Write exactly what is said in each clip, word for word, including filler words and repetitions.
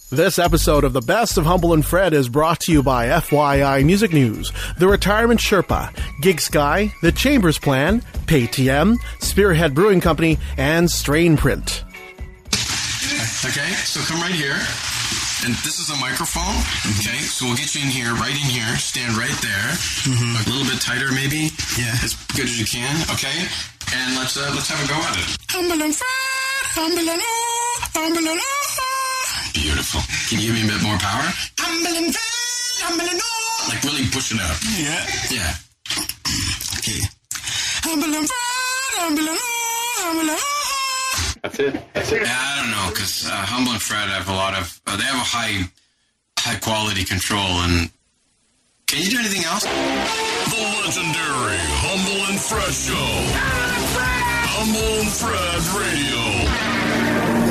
This episode of the Best of Humble and Fred is brought to you by F Y I Music News, The Retirement Sherpa, Gig Sky, The Chambers Plan, Paytm, Spearhead Brewing Company, and Strain Print. Okay, so come right here. And this is a microphone. Okay, so we'll get you in here, right in here. Stand right there. Mm-hmm. A little bit tighter, maybe. Yeah, as good as you can. Okay, and let's uh, let's have a go at it. Humble and Fred, humble and oh, humble and oh. Beautiful. Can you give me a bit more power? Humble and Fred, humble and oh. Like really push it up. Yeah. Yeah. Okay. Humble and Fred, humble and oh, humble and oh. That's it. That's it. Yeah, I don't know, because uh, Humble and Fred have a lot of. Uh, they have a high, high quality control. And can you do anything else? The legendary Humble and Fred Show. Humble and Fred Radio.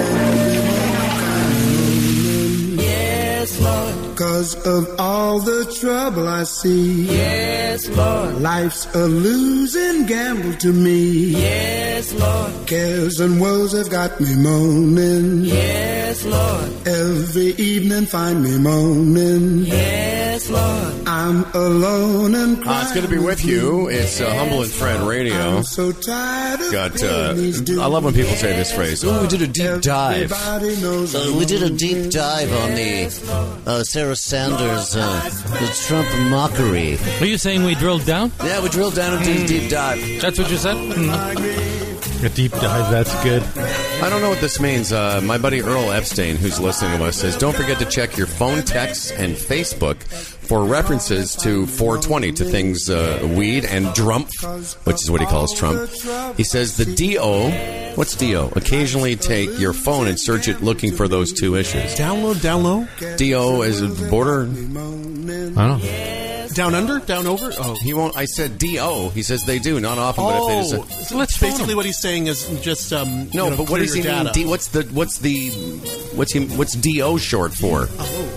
Yes, Lord. 'Cause of all the trouble I see. Yes, Lord. Life's a losing gamble to me. Yes, Lord. Cares and woes have got me moaning. Yes, Lord. Every evening find me moaning. Yes, Lord. I'm alone and crying. Uh, it's good to be with you. It's uh, Humble and Fred Radio. I'm so tired of Got. Uh, I love when people say this phrase. Oh, we did a deep dive. Uh, we did a deep dive on the uh, Sarah Sanders uh, the Trump mockery. Are you saying we drilled down? Yeah, we drilled down and did a deep dive. That's what you said? Mm. A deep dive, that's good. I don't know what this means. Uh, my buddy Earl Epstein, who's listening to us, says, don't forget to check your phone, texts, and Facebook for references to four twenty, to things uh, weed and drumpf, which is what he calls Trump. He says the D O, what's D O? Occasionally take your phone and search it looking for those two issues. Download, down low? D O is a border? I don't know. Down under? Down over? Oh. He won't. I said D O. He says they do, not often, but if it is a... So let's basically what he's saying is just um No, you know, but what does he mean? D, what's the what's the what's he what's D O short for? Oh.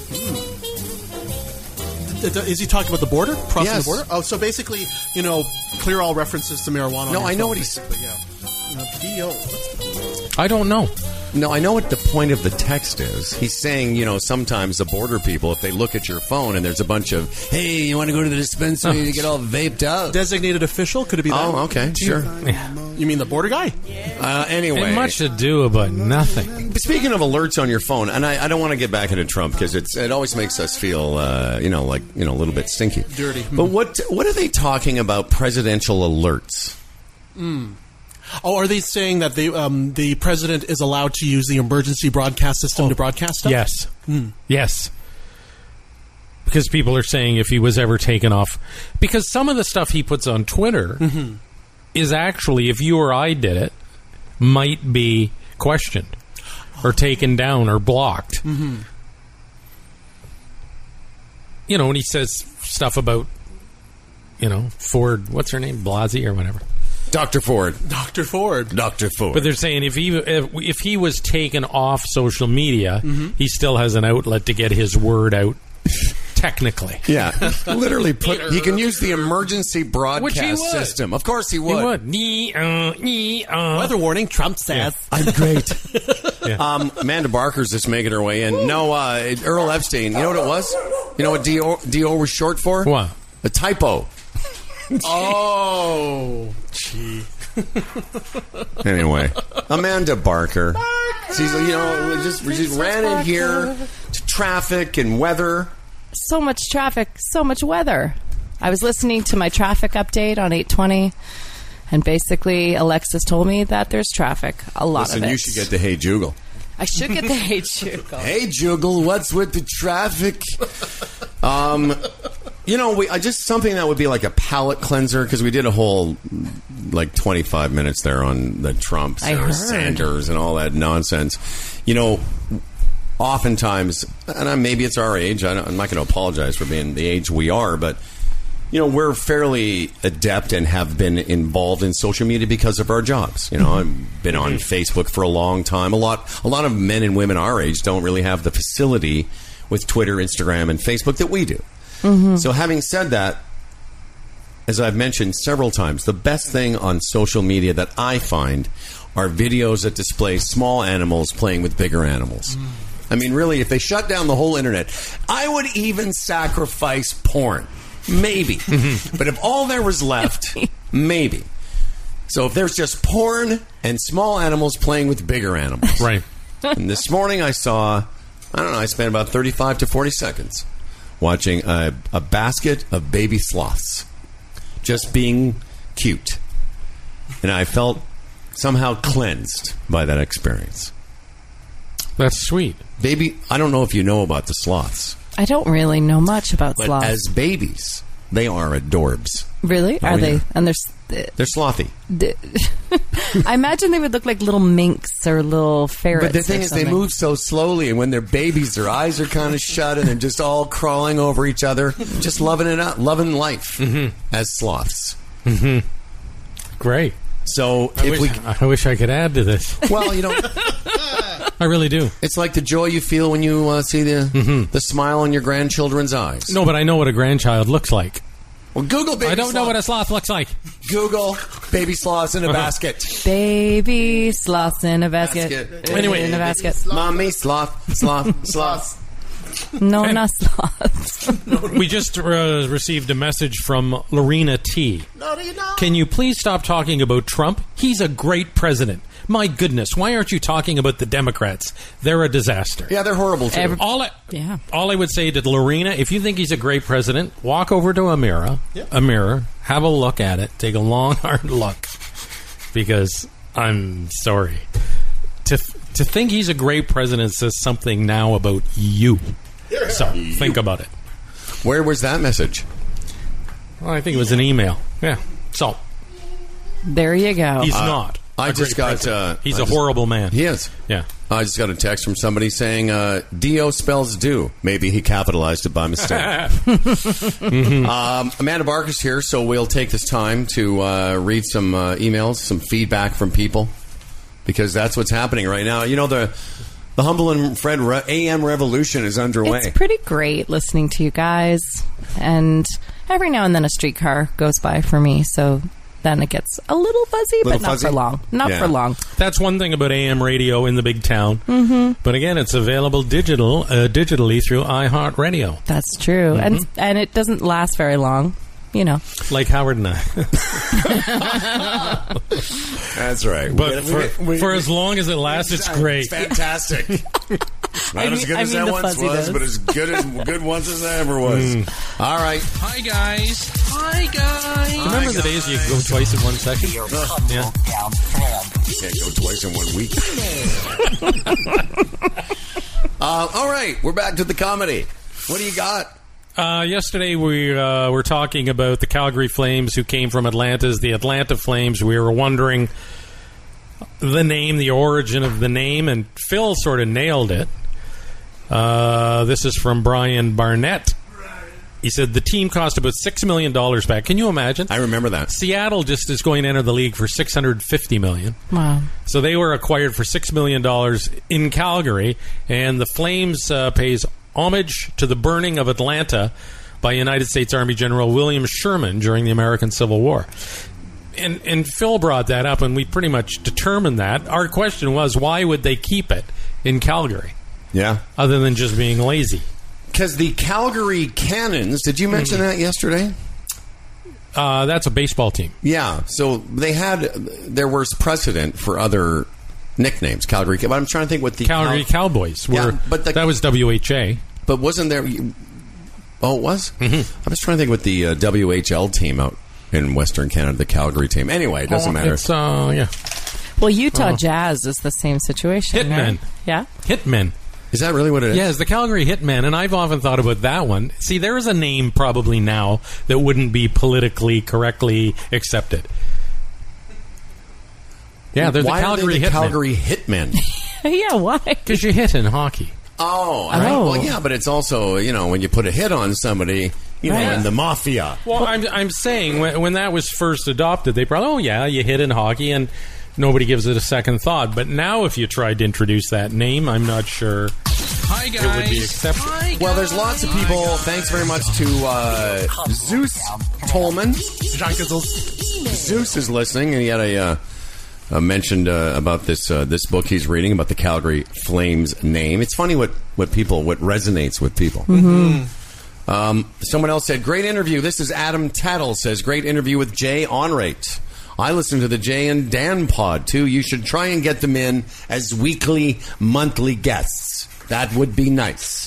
Is he talking about the border? Crossing yes. the border? Oh, so basically, you know, clear all references to marijuana. No, on your I know phone, what he's... But yeah. You know, D O. What's the... I don't know. No, I know what the point of the text is. He's saying, you know, sometimes the border people, if they look at your phone and there's a bunch of, hey, you want to go to the dispensary oh. to get all vaped out? Designated official? Could it be that? Oh, okay, sure. Yeah. You mean the border guy? Uh, anyway. And much to do about nothing. Speaking of alerts on your phone, and I, I don't want to get back into Trump because it's it always makes us feel, uh, you know, like, you know, a little bit stinky. Dirty. But what what are they talking about presidential alerts? Mm. Oh, are they saying that they, um, the president is allowed to use the emergency broadcast system oh. to broadcast stuff? Yes. Hmm. Yes. Because people are saying if he was ever taken off... Because some of the stuff he puts on Twitter mm-hmm. is actually, if you or I did it, might be questioned or taken down or blocked. Mm-hmm. You know, when he says stuff about, you know, Ford, what's her name? Blasey or whatever. Doctor Ford. Doctor Ford. Doctor Ford. But they're saying if he if, if he was taken off social media, mm-hmm. he still has an outlet to get his word out. Technically, yeah, literally put. He can use the emergency broadcast system. Of course, he would. He would. Uh, uh. Weather warning. Trump says, yeah. "I'm great." yeah. um, Amanda Barker's just making her way in. No, uh, Earl Epstein. You know what it was? You know what D O, D O was short for? What? A typo. Oh, gee. Anyway, Amanda Barker. She's, you know, just we just ran in here to traffic and weather. So much traffic, so much weather. I was listening to my traffic update on eight twenty, and basically Alexis told me that there's traffic, a lot Listen, of it. You should get the Hey Juggle. I should get the Hey Juggle. Hey Juggle, what's with the traffic? Um, you know, we I just something that would be like a palate cleanser, because we did a whole like twenty-five minutes there on the Trump, Sarah Sanders, and all that nonsense. You know, oftentimes, and maybe it's our age. I don't, I'm not going to apologize for being the age we are, but you know, we're fairly adept and have been involved in social media because of our jobs. You know, I've been on Facebook for a long time. A lot, a lot of men and women our age don't really have the facility with Twitter, Instagram, and Facebook that we do. Mm-hmm. So having said that, as I've mentioned several times, the best thing on social media that I find are videos that display small animals playing with bigger animals. I mean, really, if they shut down the whole internet, I would even sacrifice porn. Maybe. But if all there was left, maybe. So if there's just porn and small animals playing with bigger animals. Right. And this morning I saw, I don't know, I spent about thirty-five to forty seconds watching a, a basket of baby sloths just being cute. And I felt somehow cleansed by that experience. That's sweet. Baby, I don't know if you know about the sloths, I don't really know much about but sloths. as babies, they are adorbs. Really? Oh, Are they? yeah. And there's. They're slothy. I imagine they would look like little minks or little ferrets. But the thing or is, they something. move so slowly, and when they're babies, their eyes are kind of shut, and they're just all crawling over each other, just loving it up, loving life Mm-hmm. as sloths. Mm-hmm. Great. So I if wish, we, I wish I could add to this. well, you know, I really do. it's like the joy you feel when you uh, see the Mm-hmm. the smile in your grandchildren's eyes. No, but I know what a grandchild looks like. Well, Google baby. I don't know sloth. what a sloth looks like. Google baby sloths in a basket. Baby sloths in a basket. Basket. Anyway. in a basket. Mommy sloth, sloth, sloth. No, not sloths. We just uh, received a message from Lorena T. Can you please stop talking about Trump? He's a great president. My goodness, why aren't you talking about the Democrats? They're a disaster. Yeah, they're horrible too. Every- All I, Yeah. all I would say to Lorena, if you think he's a great president, walk over to a mirror, a mirror, have a look at it, take a long, hard look, because I'm sorry. To to think he's a great president says something now about you. So think about it. Where was that message? Well, I think it was an email. Yeah. So There you go. he's not. I a just great got, president. uh, he's I a just- horrible man. He is. Yeah. I just got a text from somebody saying uh, D O spells do. Maybe he capitalized it by mistake. um, Amanda Barker's here, so we'll take this time to uh, read some uh, emails, some feedback from people, because that's what's happening right now. You know, the the Humble and Fred Re- A M revolution is underway. It's pretty great listening to you guys. And every now and then a streetcar goes by for me, so then it gets a little fuzzy, Little but not fuzzy? for long. Not Yeah. for long. That's one thing about A M radio in the big town. Mm-hmm. But again, it's available digital, uh, digitally through iHeartRadio, That's true. Mm-hmm. And and it doesn't last very long, you know. like Howard and I. That's right. But for, for as long as it lasts, it's great. It's fantastic. Not I as mean- good I as mean that the once fuzzy was, does. but as good as good once as that ever was. All right. Hi, guys. Hi, guys. Remember the days you go twice in one second? Yeah. You can't go twice in one week. uh, all right, we're back to the comedy. What do you got? Uh, yesterday we uh, were talking about the Calgary Flames who came from Atlanta as the Atlanta Flames. We were wondering the name, the origin of the name, and Phil sort of nailed it. Uh, this is from Brian Barnett. He said the team cost about six million dollars back. Can you imagine? I remember that. Seattle just is going to enter the league for six hundred fifty million dollars. Wow. So they were acquired for six million dollars in Calgary, and the Flames uh, pays homage to the burning of Atlanta by United States Army General William Sherman during the American Civil War. And, and Phil brought that up, and we pretty much determined that. Our question was, why would they keep it in Calgary, Yeah. other than just being lazy? Because the Calgary Cannons, did you mention that yesterday? Uh, that's a baseball team. Yeah. So they had, there was precedent for other nicknames. Calgary, but I'm trying to think what the Calgary Cal- Cowboys were. Yeah, but the- that was W H A. But wasn't there? Oh, it was. Mm-hmm. I was trying to think what the uh, W H L team out in Western Canada, the Calgary team. Anyway, it doesn't matter. It's, uh, yeah. Well, Utah Oh. Jazz is the same situation. Hitmen. Right? Yeah. Hitmen. Is that really what it is? Yeah, it's the Calgary Hitmen, and I've often thought about that one. See, there is a name probably now that wouldn't be politically correctly accepted. Yeah, they're Why the Calgary are they the Hitmen. Calgary Hitmen? Yeah, why? Because you hit in hockey. Oh, I Oh. well, yeah, but it's also, you know, when you put a hit on somebody, you know, Right. in the mafia. Well, I'm, I'm saying when, when that was first adopted, they probably, oh, yeah, you hit in hockey, and nobody gives it a second thought. But now if you tried to introduce that name, I'm not sure Hi, guys. it would be accepted. Well, there's lots of people. Thanks very much to uh, Zeus Tolman. Zeus is listening, and he had a, uh, uh, mentioned uh, about this uh, this book he's reading about the Calgary Flames name. It's funny what, what people, what resonates with people. Mm-hmm. Um, someone else said, great interview. This is Adam Tattle says, great interview with Jay Onrait. I listen to the Jay and Dan pod, too. You should try and get them in as weekly, monthly guests. That would be nice.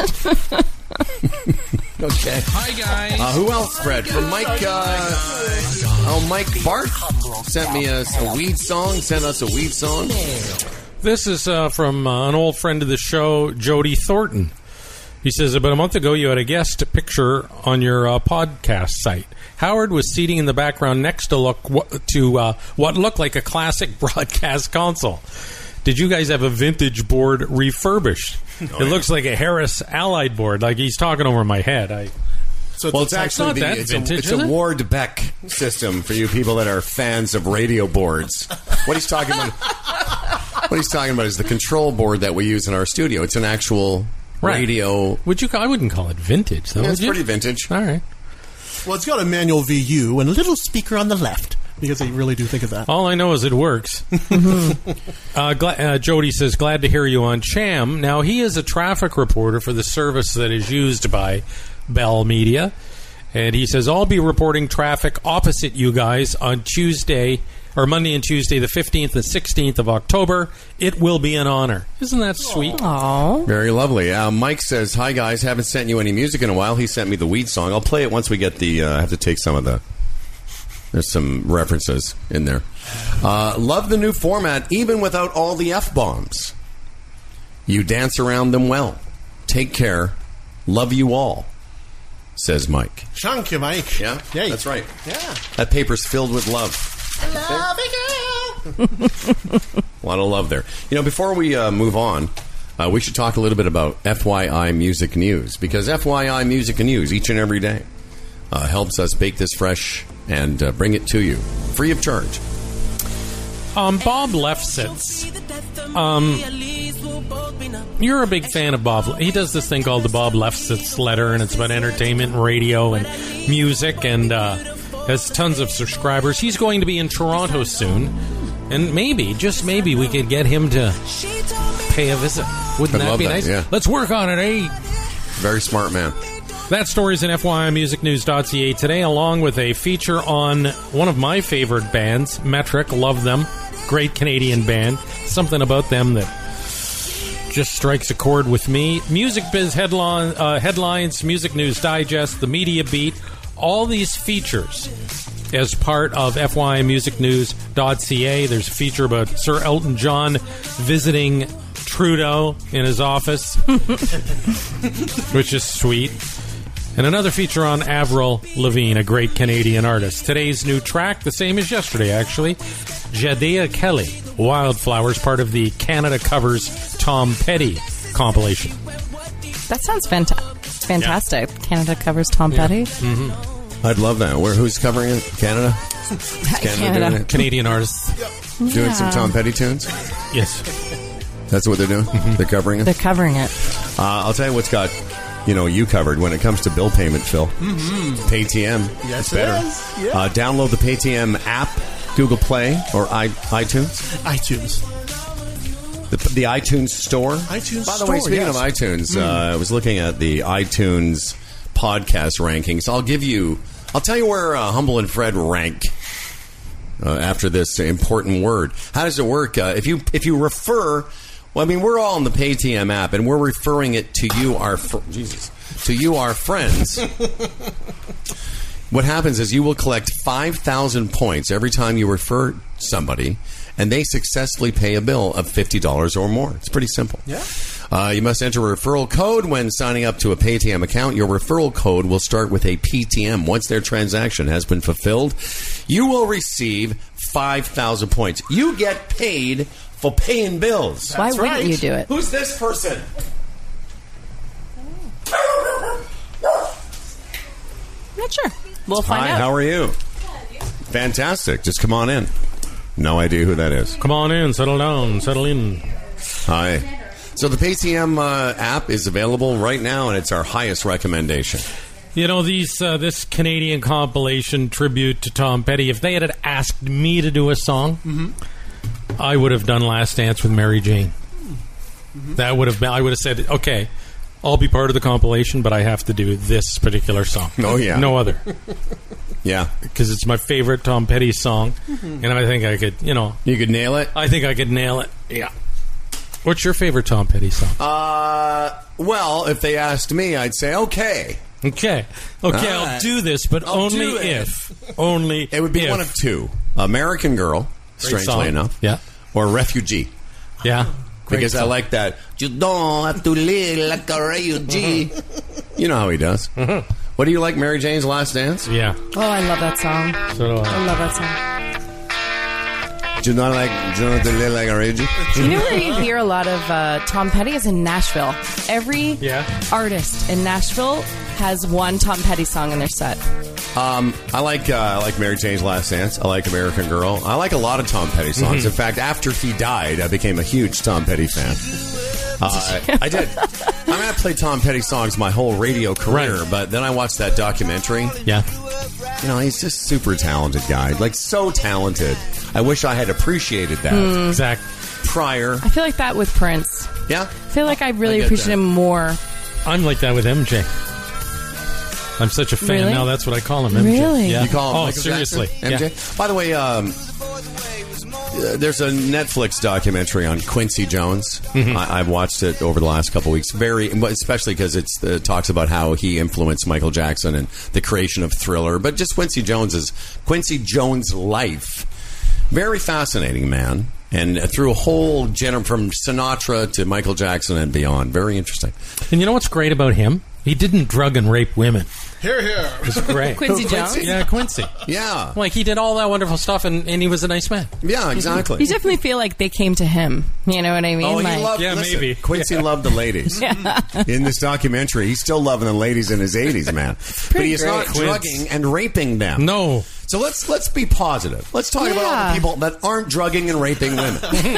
Okay. Hi, guys. Uh, who else, Fred? From Mike, uh, oh, Mike Bart sent me a, a weed song, sent us a weed song. This is uh, from uh, an old friend of the show, Jody Thornton. He says, about a month ago, you had a guest picture on your uh, podcast site. Howard was seating in the background next to look w- to uh, what looked like a classic broadcast console. Did you guys have a vintage board refurbished? Oh, it yeah. looks like a Harris Allied board, like he's talking over my head. I so it's, well, it's actually not the, that it's vintage, a, it's is a it? Ward Beck system for you people that are fans of radio boards. What he's talking about, what he's talking about is the control board that we use in our studio. It's an actual right. radio. Would you? I wouldn't call it vintage, though. Yeah, it's would you? pretty vintage. All right. Well, it's got a manual V U and a little speaker on the left. Because they really do think of that. All I know is it works. uh, gla- uh, Jody says, glad to hear you on Cham. Now, he is a traffic reporter for the service that is used by Bell Media. And he says, I'll be reporting traffic opposite you guys on Tuesday, or Monday and Tuesday, the fifteenth and sixteenth of October. It will be an honor. Isn't that sweet? Aww. Very lovely. Uh, Mike says, hi, guys. Haven't sent you any music in a while. He sent me the weed song. I'll play it once we get the... Uh, I have to take some of the... There's some references in there. Uh, love the new format, even without all the F-bombs. You dance around them well. Take care. Love you all, says Mike. Thank you, Mike. Yeah? Yay. That's right. Yeah. That paper's filled with love. Love A lot of love there. You know, before we uh, move on, uh, we should talk a little bit about F Y I Music News. Because F Y I Music News, each and every day, uh, helps us bake this fresh and uh, bring it to you free of charge. Um, Bob Lefsetz. Um, you're a big fan of Bob. He does this thing called the Bob Lefsetz Letter, and it's about entertainment, and radio, and music, and uh, has tons of subscribers. He's going to be in Toronto soon, and maybe, just maybe, we could get him to pay a visit. Wouldn't I'd that be that, nice? Yeah. Let's work on it, eh? Very smart man. That story's in F Y I music news dot c a today, along with a feature on one of my favorite bands, Metric. Love them. Great Canadian band. Something about them that just strikes a chord with me. Music Biz headline, uh, headlines, Music News Digest, the Media Beat, all these features as part of F Y I music news dot c a. There's a feature about Sir Elton John visiting Trudeau in his office, which is sweet. And another feature on Avril Lavigne, a great Canadian artist. Today's new track, the same as yesterday, actually. Jadea Kelly, Wildflowers, part of the Canada Covers Tom Petty compilation. That sounds fanta- fantastic. Yeah. Canada covers Tom yeah. Petty. Mm-hmm. I'd love that. Where? Who's covering it? Canada? Canada. Canada. Doing it? Canadian artists. Doing Yeah. some Tom Petty tunes? Yes. That's what they're doing? Mm-hmm. They're covering it? They're covering it. Uh, I'll tell you what's got... You know, you covered when it comes to bill payment, Phil. Mm-hmm. Paytm. Yes, it's better. it is. Yeah. Uh, download the Paytm app, Google Play or I- iTunes. iTunes. The, the iTunes store. iTunes By the store, way, speaking yes. of iTunes, Mm. uh, I was looking at the iTunes podcast rankings. I'll give you, I'll tell you where uh, Humble and Fred rank uh, after this important word. How does it work? Uh, if you if you refer. Well, I mean, we're all in the Paytm app, and we're referring it to you, our fr- Jesus, to you, our friends. What happens is you will collect five thousand points every time you refer somebody, and they successfully pay a bill of fifty dollars or more. It's pretty simple. Yeah. Uh, you must enter a referral code when signing up to a Paytm account. Your referral code will start with a P T M. Once their transaction has been fulfilled, you will receive five thousand points. You get paid for paying bills. Why That's wouldn't right. you do it? Who's this person? Not sure. We'll find Hi, out. how are you? Fantastic. Just come on in. No idea who that is. Come on in, settle down, settle in. Hi. So the Paytm uh, app is available right now, and it's our highest recommendation. You know, these uh, this Canadian compilation tribute to Tom Petty, if they had asked me to do a song, Mm-hmm. I would have done Last Dance with Mary Jane. Mm-hmm. That would have been. I would have said, okay, I'll be part of the compilation, but I have to do this particular song. Oh, yeah. No other. Yeah. Because it's my favorite Tom Petty song, Mm-hmm. and I think I could, you know, You could nail it? I think I could nail it. Yeah. What's your favorite Tom Petty song? Uh, well, if they asked me, I'd say, okay. Okay. Okay, All I'll right. do this, but I'll only do it. if. Only It would be if. one of two. American Girl, strangely song. enough. Yeah. Or Refugee. Yeah. Great Because I song. like that. You don't have to live like a refugee. You know how he does. What do you like, Mary Jane's Last Dance? Yeah. Oh, I love that song. So do I. I love that song. You not like you don't have to live like a refugee? You know where you hear a lot of uh, Tom Petty is in Nashville. Every Yeah. artist in Nashville has one Tom Petty song in their set. Um, I like uh, I like Mary Jane's Last Dance. I like American Girl. I like a lot of Tom Petty songs. Mm-hmm. In fact, after he died, I became a huge Tom Petty fan. Uh, I did. I mean, I played Tom Petty songs my whole radio career, Right. but then I watched that documentary. Yeah. You know, he's just super talented guy. Like, so talented. I wish I had appreciated that Hmm. Exactly. prior. I feel like that with Prince. Yeah? I feel like I really I get appreciate that. him more. I'm like that with M J. I'm such a fan Really? now. That's what I call him. M J. Really? Yeah. You call him Oh, Michael seriously. Jackson? M J? Yeah. By the way, um, uh, there's a Netflix documentary on Quincy Jones. Mm-hmm. I, I've watched it over the last couple of weeks. Very, especially because it uh, talks about how he influenced Michael Jackson and the creation of Thriller. But just Quincy Jones's Quincy Jones' life. Very fascinating, man. And through a whole gener from Sinatra to Michael Jackson and beyond. Very interesting. And you know what's great about him? He didn't drug and rape women. Here, here. It's great. Quincy Who, Jones? Quincy? Yeah, Quincy. Yeah. Like, he did all that wonderful stuff, and, and he was a nice man. Yeah, exactly. You definitely feel like they came to him. You know what I mean? Oh, he like, loved, Yeah, listen, maybe. Quincy loved the ladies. In this documentary, he's still loving the ladies in his eighties, man. But he's not great. drugging and raping them. No. So let's let's be positive. Let's talk about all Yeah. the people that aren't drugging and raping women.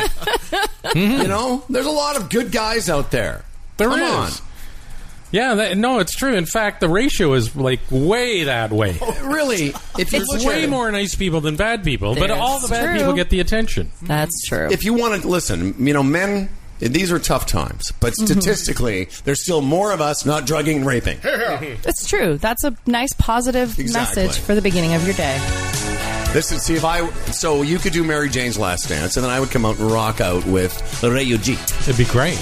You know, there's a lot of good guys out there. There Come is. on. Yeah, that, no, it's true. In fact, the ratio is like way that way. Really, if you There's look way at it, more nice people than bad people, but That's all the bad true. people get the attention. That's true. if you want to listen, you know, men. These are tough times, but Mm-hmm. statistically, there's still more of us not drugging and raping. It's true. That's a nice positive Exactly. message for the beginning of your day. Listen, see if I. So you could do Mary Jane's Last Dance, and then I would come out and rock out with Refugee. It'd be great.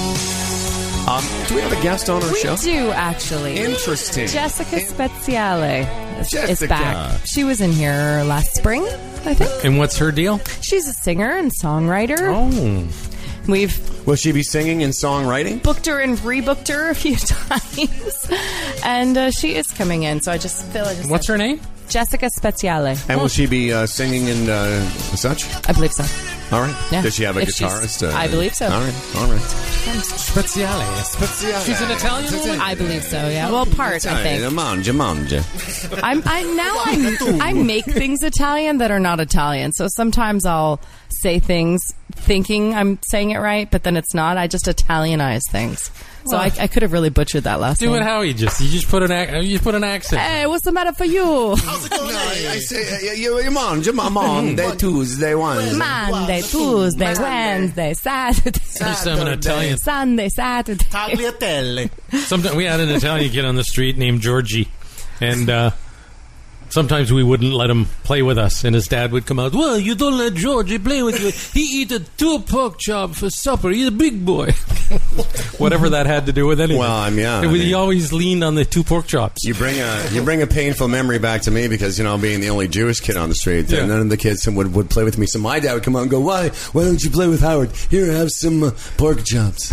Um, do we have a guest on our We show? do, actually. Interesting. Jessica Speziale is, is Jessica. back. She was in here last spring, I think. And what's her deal? She's a singer and songwriter. Oh. We've Will she be singing and songwriting? booked her and rebooked her a few times. And uh, she is coming in, so I just feel I just What's her name? Jessica Speziale. And will she be uh, singing and uh, such? I believe so. All right. Yeah. Does she have a If she's- guitarist? Uh, I believe so. All right. All right. Speziale. Speziale. She's an Italian woman? I believe so, yeah. Well, part, I think. Mangia, mangia. I'm I now I'm, I make things Italian that are not Italian. So sometimes I'll say things thinking I'm saying it right, but then it's not. I just Italianize things. So I, I could have really butchered that last Do name. it how you just you just put an ac- you put an accent. Hey, what's the matter for you? No, I, I say, uh, you, you mangia, ma- Monday, Tuesday, Wednesday. Monday, Tuesday, Wednesday, Saturday, I used to have an Italian. Sunday, Saturday. Tagliatelle. Sometimes we had an Italian kid on the street named Georgie, and uh, sometimes we wouldn't let him play with us, and his dad would come out. Well, you don't let Georgie play with you. He eat a two pork chop for supper. He's a big boy. Whatever that had to do with anything. Well, I'm- yeah, It I was- mean- he always leaned on the two pork chops. You bring a you bring a painful memory back to me because, you know, being the only Jewish kid on the street, Yeah. and none of the kids would, would play with me. So my dad would come out and go, "Why? Why don't you play with Howard? Here, have some uh, pork chops.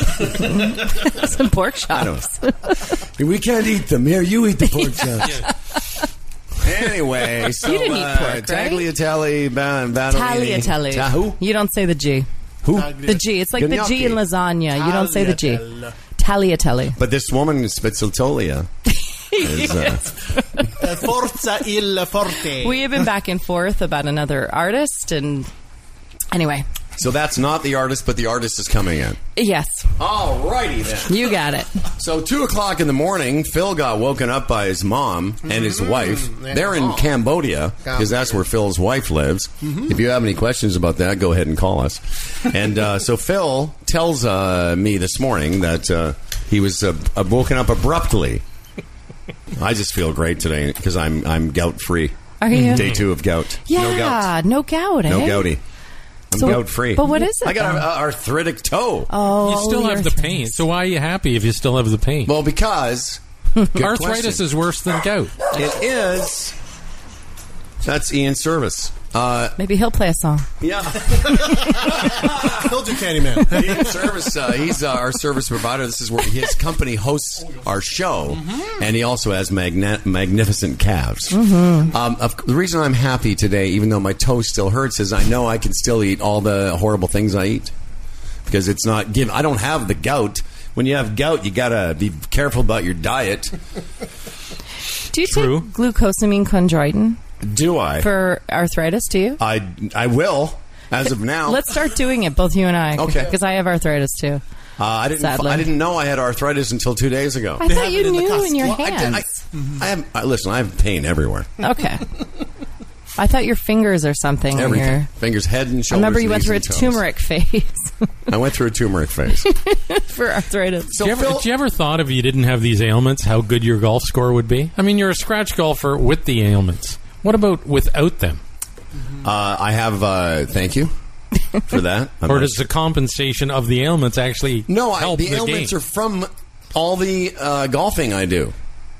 Some pork I chops. don't. We can't eat them. Here, you eat the pork chops." Anyway, so You didn't eat uh, pork, right? Tagliatelle, ba- Battolini. Tagliatelle. Ta- who? You don't say the G. Who? The G. It's like the G Gnocchi. in lasagna. You don't say the G. Tagliatelle. Tagliatelle. But this woman, Spitzaltolia, is uh, Uh, Forza il forte. We have been back and forth about another artist, and anyway, So that's not the artist, but the artist is coming in. Yes. All righty then. You got it. So two o'clock in the morning, Phil got woken up by his mom and his wife. They're in Cambodia because that's where Phil's wife lives. If you have any questions about that, go ahead and call us. And uh, so Phil tells uh, me this morning that uh, he was uh, woken up abruptly. I just feel great today because I'm I'm gout free. Are you? Day two of gout. Yeah, no gout. no gout. Eh? No gouty. I'm So- gout free. but what is it, I got then? an arthritic toe. Oh, You still have the arthritis. pain. So why are you happy if you still have the pain? Well, because good Arthritis question. is worse than gout. It is. That's Ian Service. Uh, Maybe he'll play a song. yeah. He'll do Candyman. Ian Service, uh, he's uh, our service provider. This is where his company hosts our show, and he also has magna- magnificent calves. Um, of, the reason I'm happy today, even though my toe still hurts, is I know I can still eat all the horrible things I eat because it's not given. I don't have the gout. When you have gout, you gotta be careful about your diet. Do you True. take glucosamine chondroitin Do I? for arthritis? Do you? I I will as of now. Let's start doing it, both you and I. Okay. Because I have arthritis too. Uh, I didn't. Sadly. I didn't know I had arthritis until two days ago. I They thought have you it in the knew cusp. in your Well, I, did, hands. I, I have. I, listen, I have pain everywhere. Okay. I thought your fingers or something. on Everything. Your, Fingers, head, and I shoulders. remember you went knees, through a and toes. turmeric phase I went through a turmeric phase. for arthritis. So Do you, ever, Phil, did you ever thought if you didn't have these ailments, how good your golf score would be? I mean, you're a scratch golfer with the ailments. What about without them? uh, I have. Uh, thank you for that. I'm Or not- does the compensation of the ailments actually no? I, help the the, ailments game? are from all the uh, golfing I do.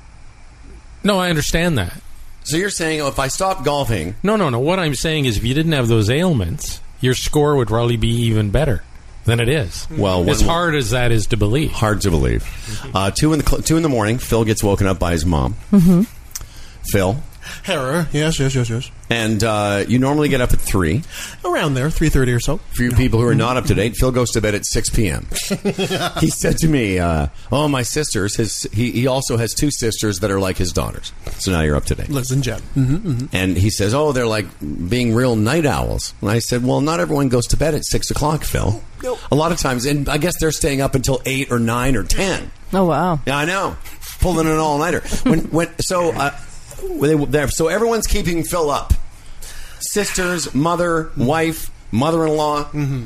No, I understand that. So you're saying oh, if I stop golfing, No, no, no. What I'm saying is if you didn't have those ailments, your score would probably be even better than it is. well, As when- hard as that is to believe. hard to believe. Uh, two in the cl- two in the morning, Phil gets woken up by his mom. Mm-hmm. Phil, Herrer. Yes, yes, yes, yes. and uh, you normally get up at three. Around there, three thirty or so. For you people who are not up to date, Phil goes to bed at six p.m. He said to me, uh, "Oh, my sisters." His he, he also has two sisters that are like his daughters. So now you're up to date. Lives in Jet. Mm-hmm, mm-hmm. And he says, "Oh, they're like being real night owls." And I said, "Well, not everyone goes to bed at six o'clock, Phil. Nope. A lot of times, and I guess they're staying up until eight or nine or ten. Oh, wow. Yeah, I know, pulling an all nighter. When when so uh, when they, they're- so everyone's keeping Phil up. Sisters, mother, wife, mother-in-law.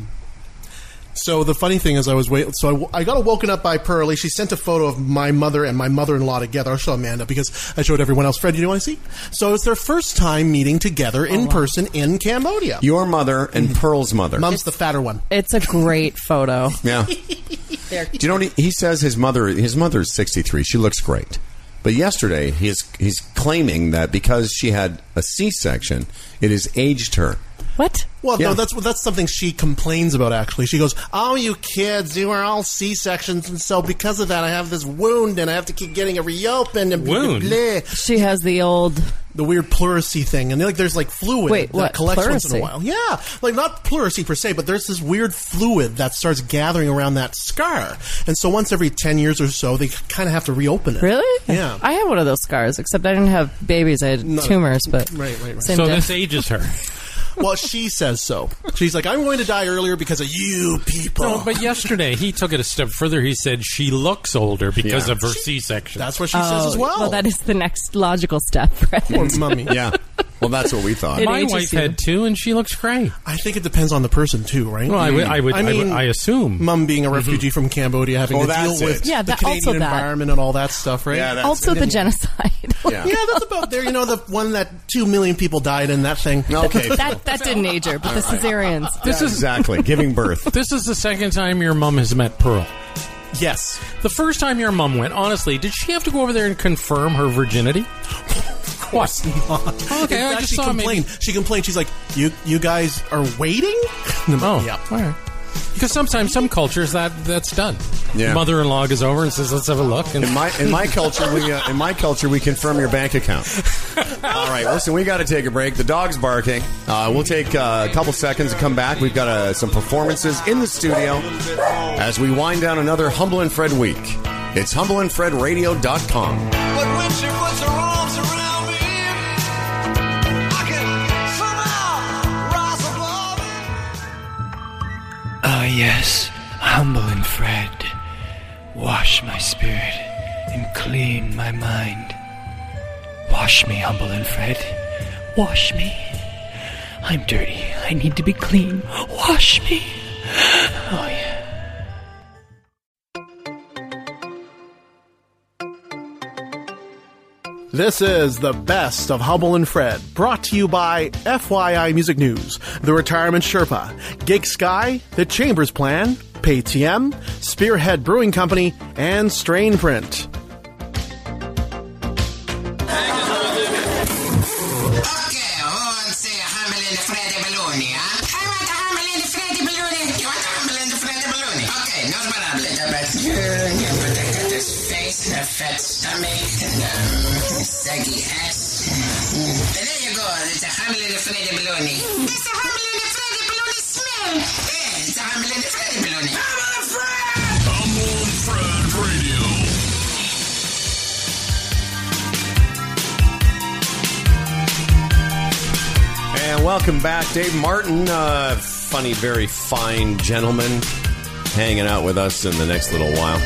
So the funny thing is, I was wait. So I, I got woken up by Pearlie. She sent a photo of my mother and my mother-in-law together. I'll show Amanda because I showed everyone else. Fred, do you want to see? So it's their first time meeting together in person in Cambodia. Your mother and Pearl's mother. Mom's the fatter one. It's a great photo. Yeah. There. Do you know what he, he says? His mother, his mother is sixty-three. She looks great. But yesterday, he's he's claiming that because she had a C-section, it has aged her. What? Well, Yeah. no, that's that's something she complains about. Actually, she goes, "Oh, you kids, you are all C sections, and so because of that, I have this wound, and I have to keep getting it reopened." And blah, blah, Wound? blah." She has the old. The weird pleurisy thing, and like there's like fluid Wait, that what? collects once in a Pleurisy? while. Yeah, like not pleurisy per se, but there's this weird fluid that starts gathering around that scar, and so once every ten years or so, they kind of have to reopen it. Really? Yeah. I had one of those scars, except I didn't have babies. I had No. tumors, but. Right, right, right. Same So death. this ages her. Well, she says so. She's like, I'm going to die earlier because of you people. No, but yesterday he took it a step further. He said she looks older because Yeah. of her C-section. That's what she says as well. Oh, Well, that is the next logical step, right? Poor mummy. Yeah. Well, that's what we thought. It My ages wife you. had two, and she looks great. I think it depends on the person too, right? Well, I would, I would, I I, would, mean, I assume. Mum being a refugee from Cambodia, having Oh, to that's deal it. with Yeah, the that- Canadian also that. environment and all that stuff, right? Yeah, that's Also, the genocide. yeah, that's about there. You know, the one that two million people died in, that thing. Okay. that that didn't age her, but the cesareans. This is exactly giving birth. this is the second time your mum has met Pearl. Yes. The first time your mum went, honestly, did she have to go over there and confirm her virginity? Of course not. Okay, In I fact, just she saw maybe- complained. She complained. She's like, "You, you guys are waiting." Oh, yeah. all right. Because sometimes some cultures that that's done. Yeah. Mother-in-law goes over and says, "Let's have a look." And In my in my culture, we uh, in my culture we confirm your bank account. All right, listen, we got to take a break. The dog's barking. Uh, we'll take uh, a couple seconds and come back. We've got uh, some performances in the studio as we wind down another Humble and Fred week. It's humble and fred radio dot com. But when she puts her arms around me, I can somehow rise above it. Yes, humble and Fred. Wash my spirit and clean my mind. Wash me, humble and Fred. Wash me. I'm dirty. I need to be clean. Wash me. Oh, yeah. This is the best of Humble and Fred, brought to you by F Y I Music News, The Retirement Sherpa, Gig Sky, The Chambers Plan, Paytm, Spearhead Brewing Company, and Strain Print. Fat stomach and um, saggy ass. Mm. And there you go. It's a Hamlin and Freddy Baloney. It's a Hamlin and Freddy Baloney smell. Yeah, it's a Hamlin and Freddy Baloney. Humble and Fred! Humble and Fred Radio. And welcome back, Dave Martin, uh, funny, very fine gentleman, hanging out with us in the next little while.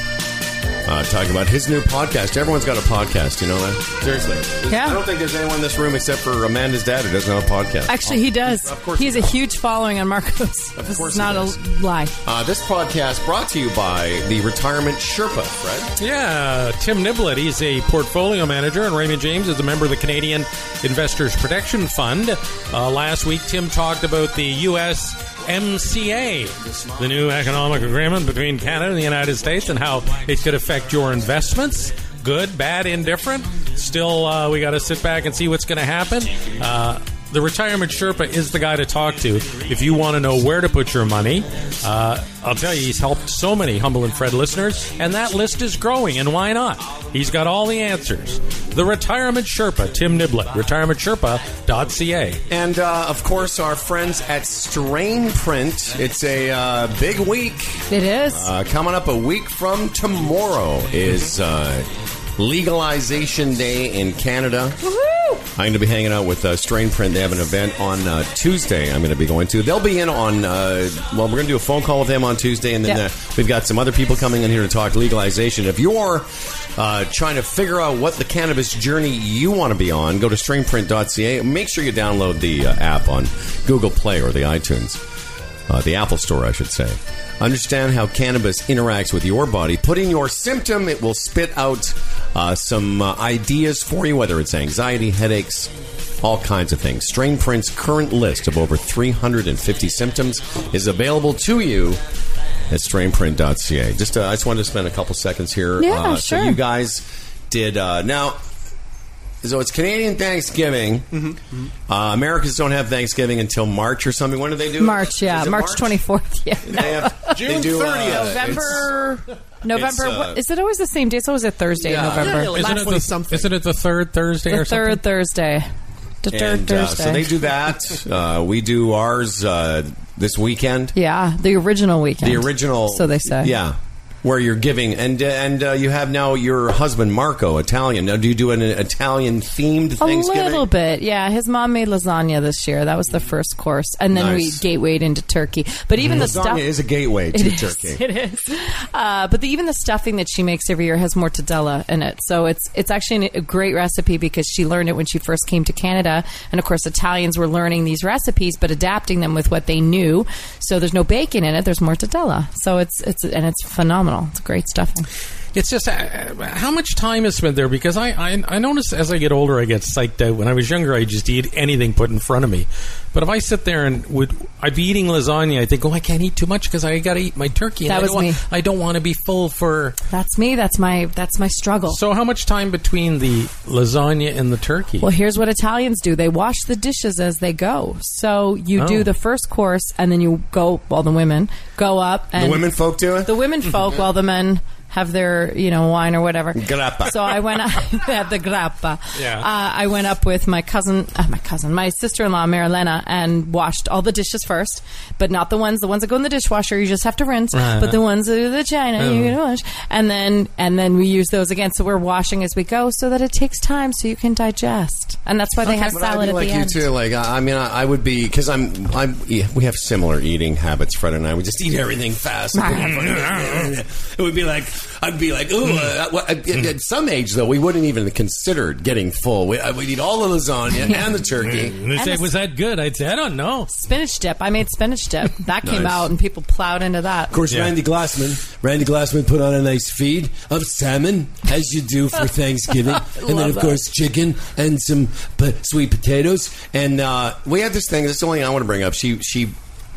Uh, talking about his new podcast. Everyone's got a podcast, you know that? Seriously. Yeah. I don't think there's anyone in this room except for Amanda's dad who doesn't have a podcast. Actually, he does. Of course he has he a huge following on Marcos. Of this course is not he a does. lie. Uh, this podcast brought to you by the Retirement Sherpa, Fred. Yeah, Tim Niblett, he's a portfolio manager, and Raymond James is a member of the Canadian Investors Protection Fund. Uh, last week, Tim talked about the U S M C A, the new economic agreement between Canada and the United States, and how it could affect your investments. Good, bad, indifferent. Still, uh, we got to sit back and see what's going to happen. Uh, the Retirement Sherpa is the guy to talk to if you want to know where to put your money. Uh, I'll tell you, he's helped so many Humble and Fred listeners, and that list is growing, and why not? He's got all the answers. The Retirement Sherpa, Tim Niblett, retirement sherpa dot c a. And, uh, of course, our friends at Strain Print. It's a uh, big week. It is. Uh, coming up a week from tomorrow is uh, Legalization Day in Canada. Woohoo! I'm going to be hanging out with uh, Strain Print. They have an event on uh, Tuesday I'm going to be going to. They'll be in on, uh, well, we're going to do a phone call with them on Tuesday, and then Yep. uh, we've got some other people coming in here to talk legalization. If you're uh, trying to figure out what the cannabis journey you want to be on, go to strain print dot c a. Make sure you download the uh, app on Google Play or the iTunes, uh, the Apple Store, I should say. Understand how cannabis interacts with your body. Put in your symptom. It will spit out uh, some uh, ideas for you, whether it's anxiety, headaches, all kinds of things. Strain Print's current list of over three hundred fifty symptoms is available to you at strain print dot c a. Just, uh, I just wanted to spend a couple seconds here. Yeah, uh, sure. So you guys did... Uh, now... So it's Canadian Thanksgiving. Mm-hmm. Uh, Americans don't have Thanksgiving until March or something. When do they do it? March, yeah. Is it March twenty-fourth, yeah. They have, June they do, uh, thirtieth. November... November... it's, uh, what, is it always the same day? It's always a Thursday Yeah. in November. Yeah, like Isn't last it, one the, something. isn't it the third Thursday the or something? third Thursday. The third And, uh, Thursday. so they do that. Uh, we do ours uh, this weekend. Yeah, the original weekend. The original. So they say. Yeah. Where you're giving, and uh, and uh, you have now your husband Marco, Italian. Now, do you do an Italian themed A Thanksgiving? little bit, yeah. His mom made lasagna this year. That was the first course, and then Nice. we gatewayed into turkey. But even the Lasagna stuff is a gateway to It is, turkey. It is. Uh, but the, even the stuffing that she makes every year has mortadella in it. So it's it's actually a great recipe because she learned it when she first came to Canada. And of course, Italians were learning these recipes, but adapting them with what they knew. So there's no bacon in it. There's mortadella. So it's it's and it's phenomenal. It's great stuffing. It's just uh, how much time is spent there, because I, I I notice as I get older I get psyched out. When I was younger, I just eat anything put in front of me. But if I sit there and would I'd be eating lasagna, I think, oh, I can't eat too much because I got to eat my turkey. And That I was don't me. Want, I don't want to be full for. That's me. That's my that's my struggle. So how much time between the lasagna and the turkey? Well, here's what Italians do. They wash the dishes as they go. So you Oh. do the first course, and then you go, well, the women go up. And The women folk do it? The women folk, while the men have their, you know, wine or whatever. Grappa. So I went. They had the grappa. Yeah. Uh, I went up with my cousin, uh, my cousin, my sister-in-law, Marilena, and washed all the dishes first, but not the ones, the ones that go in the dishwasher. You just have to rinse. Right. But the ones that are the china, Oh. you can wash, and then and then we use those again. So we're washing as we go, so that it takes time, so you can digest. And that's why they have But salad I'd be at like the you end. too. Like I I mean, I, I would be because I'm. I'm. Yeah, we have similar eating habits. Fred and I. We just eat everything fast. It would be like I'd be like, ooh. Uh, well, at, at some age, though, we wouldn't even consider getting full. We, we'd eat all the lasagna and the turkey. And they say, was that good? I'd say, I don't know. Spinach dip. I made spinach dip. That came Nice. out, and people plowed into that. Of course, Yeah. Randy Glassman. Randy Glassman put on a nice feed of salmon, as you do for Thanksgiving, and then Love of that. course chicken and some p- sweet potatoes. And uh, we had this thing. This is the only thing I want to bring up. She she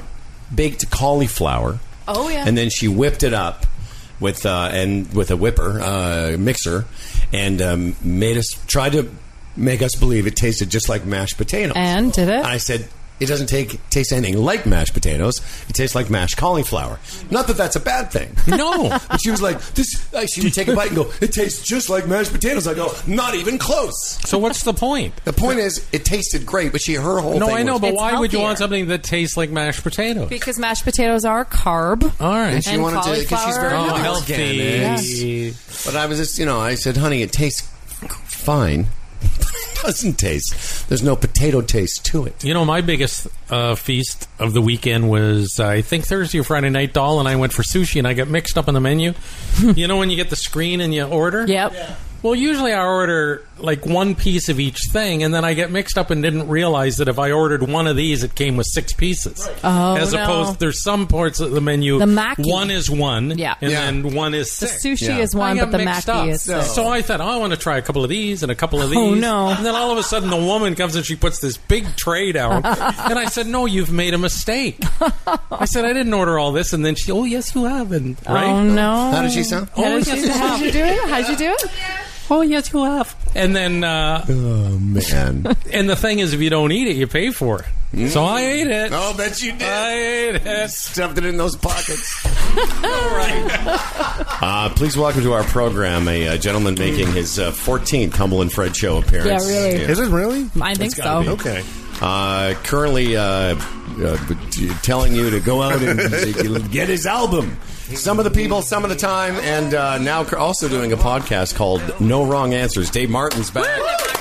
baked cauliflower. Oh yeah. And then she whipped it up with uh, and with a whipper uh, mixer, and um, made us try to make us believe it tasted just like mashed potatoes. And did it? I said it doesn't take taste anything like mashed potatoes. It tastes like mashed cauliflower. Not that that's a bad thing. No. But she was like, this. Like, she would take a bite and go, it tastes just like mashed potatoes. I go, not even close. So what's the point? The point is, it tasted great, but she her whole No, thing I know, was, but It's why would you want healthier. something that tastes like mashed potatoes? Because mashed potatoes are a carb. All right. And she And wanted to because she's very cauliflower. Oh, healthy. healthy. Organic. But I was just, you know, I said, honey, it tastes fine. It doesn't taste. There's no potato taste to it. You know, my biggest uh, feast of the weekend was, uh, I think, Thursday or Friday night. Doll and I went for sushi, and I got mixed up in the menu. You know when you get the screen and you order? Yep. Well, usually I order like one piece of each thing, and then I get mixed up and didn't realize that if I ordered one of these, it came with six pieces. Oh, As no. opposed, there's some parts of the menu. The maki. One is one, Yeah. and Yeah. then one is The six. sushi Yeah. is one, I got but the mixed maki up. is six. So I thought, oh, I want to try a couple of these and a couple of these. Oh, no. And then all of a sudden, the woman comes and she puts this big tray down, and I said, "No, you've made a mistake." I said, "I didn't order all this," and then she, "Oh, yes, you have." And right? Oh no! How did she sound? How Oh, did yes, she, you how have. did you do it? How did you do it? Oh, yes, you have. And then, uh, Oh, man. and the thing is, if you don't eat it, you pay for it. So I ate it. Oh, bet you did. I ate it. Stuffed it in those pockets. All right. Uh, please welcome to our program a, uh gentleman making his uh, fourteenth Humble and Fred Show appearance. Yeah, really. Yeah. Is it really? I think It's gotta so. be. Okay. Uh, currently uh, uh, t- telling you to go out and get his album. Some of the people, some of the time, and uh, now cr- also doing a podcast called No Wrong Answers. Dave Martin's back.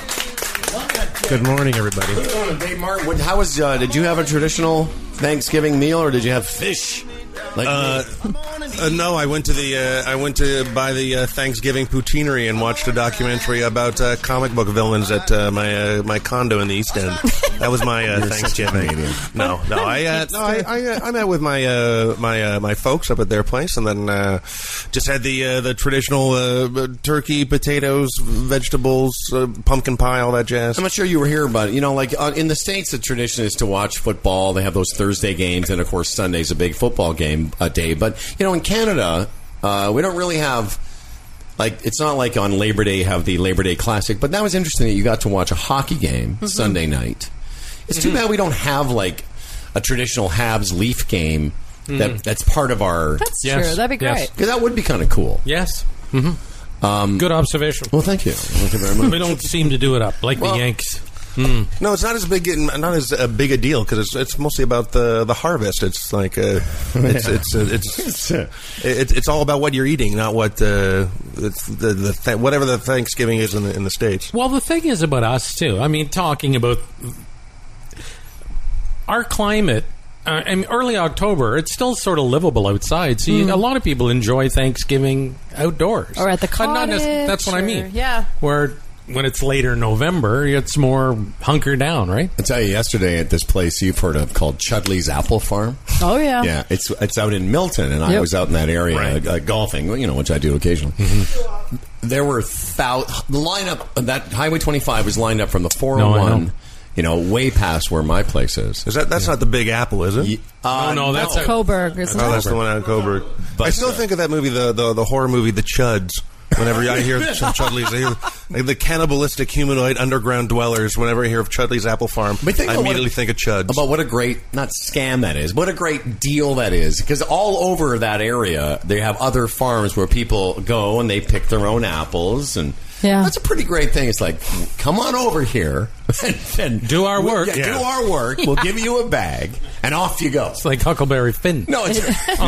Good morning, everybody. Dave Martin, what- how was? Uh, did you have a traditional Thanksgiving meal, or did you have fish? Like Uh, uh, no, I went to the uh, I went to buy the uh, Thanksgiving poutineery and watched a documentary about uh, comic book villains at uh, my uh, my condo in the East End. That was my uh, You're such a Thanksgiving. Canadian. No, no, I uh, no, I I, uh, I met with my uh, my uh, my folks up at their place, and then uh, just had the uh, the traditional uh, turkey, potatoes, vegetables, uh, pumpkin pie, all that jazz. I'm not sure you were here, but you know, like uh, in the States, the tradition is to watch football. They have those Thursday games, and of course, Sunday's a big football game a day. But you know, in Canada, uh, we don't really have like it's not like on Labor Day you have the Labor Day Classic. But that was interesting that you got to watch a hockey game Mm-hmm. Sunday night. It's too bad we don't have like a traditional Habs Leaf game that that's part of our. That's Yes. true. That'd be Yes. great. Because that would be kind of cool. Yes. Mm-hmm. Um, Good observation. Well, thank you. Thank you very much. We don't seem to do it up like Well- the Yanks. No, it's not as big, not as uh, big a deal because it's it's mostly about the the harvest. It's like uh, it's it's uh, it's it's it's all about what you're eating, not what uh, it's the the th- whatever the Thanksgiving is in the in the States. Well, the thing is about us too. I mean, talking about our climate. Uh, I mean, early October, it's still sort of livable outside. So you, a lot of people enjoy Thanksgiving outdoors, Or at the Uh, not nec- cottage, that's what I or- mean. yeah. Where when it's later November, it's more hunkered down, right? I tell you, yesterday at this place you've heard of called Chudley's Apple Farm. Oh yeah. Yeah, it's it's out in Milton, and I Yep. was out in that area Right. uh, golfing, you know, which I do occasionally. Mm-hmm. There were thou- the lineup that Highway twenty-five was lined up from the four No, oh I one, know. you know, way past where my place is. Is that that's not the Big Apple, is it? Ye- uh, no, that's a- Coburg, isn't Oh, it? that's the one out of Coburg. But, I still uh, think of that movie, the, the the horror movie, The Chuds. Whenever I hear some Chudley's, I hear like the cannibalistic humanoid underground dwellers. Whenever I hear of Chudley's Apple Farm, But think I about what immediately a- think of Chuds. About what a great, not scam that is, what a great deal that is. Because all over that area, they have other farms where people go and they pick their own apples. And Yeah. that's a pretty great thing. It's like, come on over here and, and Do our work. Yeah, Yeah. do our work. We'll give you a bag, and off you go. It's like Huckleberry Finn. No, it's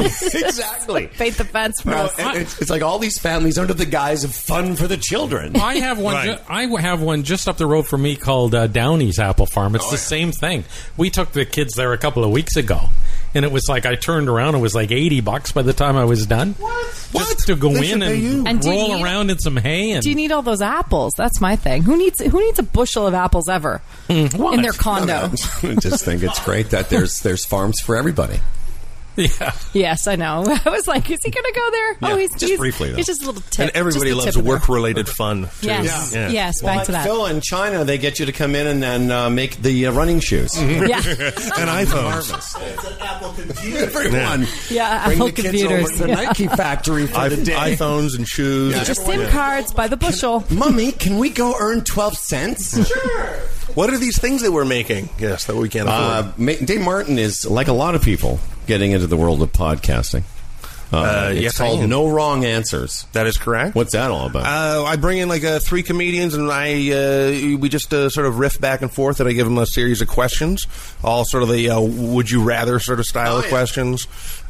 exactly. Paint the fence for No, us. and it's, it's like all these families under the guise of fun for the children. I have one. Right. Ju- I have one just up the road from me called uh, Downey's Apple Farm. It's Oh, the yeah. same thing. We took the kids there a couple of weeks ago, and it was like I turned around. It was like eighty bucks by the time I was done. What? Just to go They in should pay you. and, And do you roll need- around in some hay. And Do you need all those apples? That's my thing. Who needs who needs a bushel of apples ever what? in their condo? I just think it's great that there's there's farms for everybody. Yeah. Yes, I know. I was like, is he going to go there? Yeah, oh, he's just he's, briefly, though. He's just a little tip. and everybody just a loves tip in there. work-related fun. Too. Yes, Yeah. yes. Well, back to like that. Phil, in China, they get you to come in and then uh, make the uh, running shoes. Yeah, And iPhones. It's an Apple computer. Everyone, yeah. bring Apple the kids computers. over to the yeah. Nike factory for I- the day. iPhones and shoes. Get your SIM cards by the bushel. Mummy, can we go earn twelve cents? What are these things that we're making? Yes, that we can't afford. Uh, Ma- Dave Martin is, like a lot of people, getting into the world of podcasting. Uh, Uh, it's yes, I called am. No Wrong Answers. that is correct. What's that all about? Uh, I bring in like uh, three comedians, and I uh, we just uh, sort of riff back and forth, and I give them a series of questions, all sort of the uh, would you rather sort of style Oh, of yeah. questions.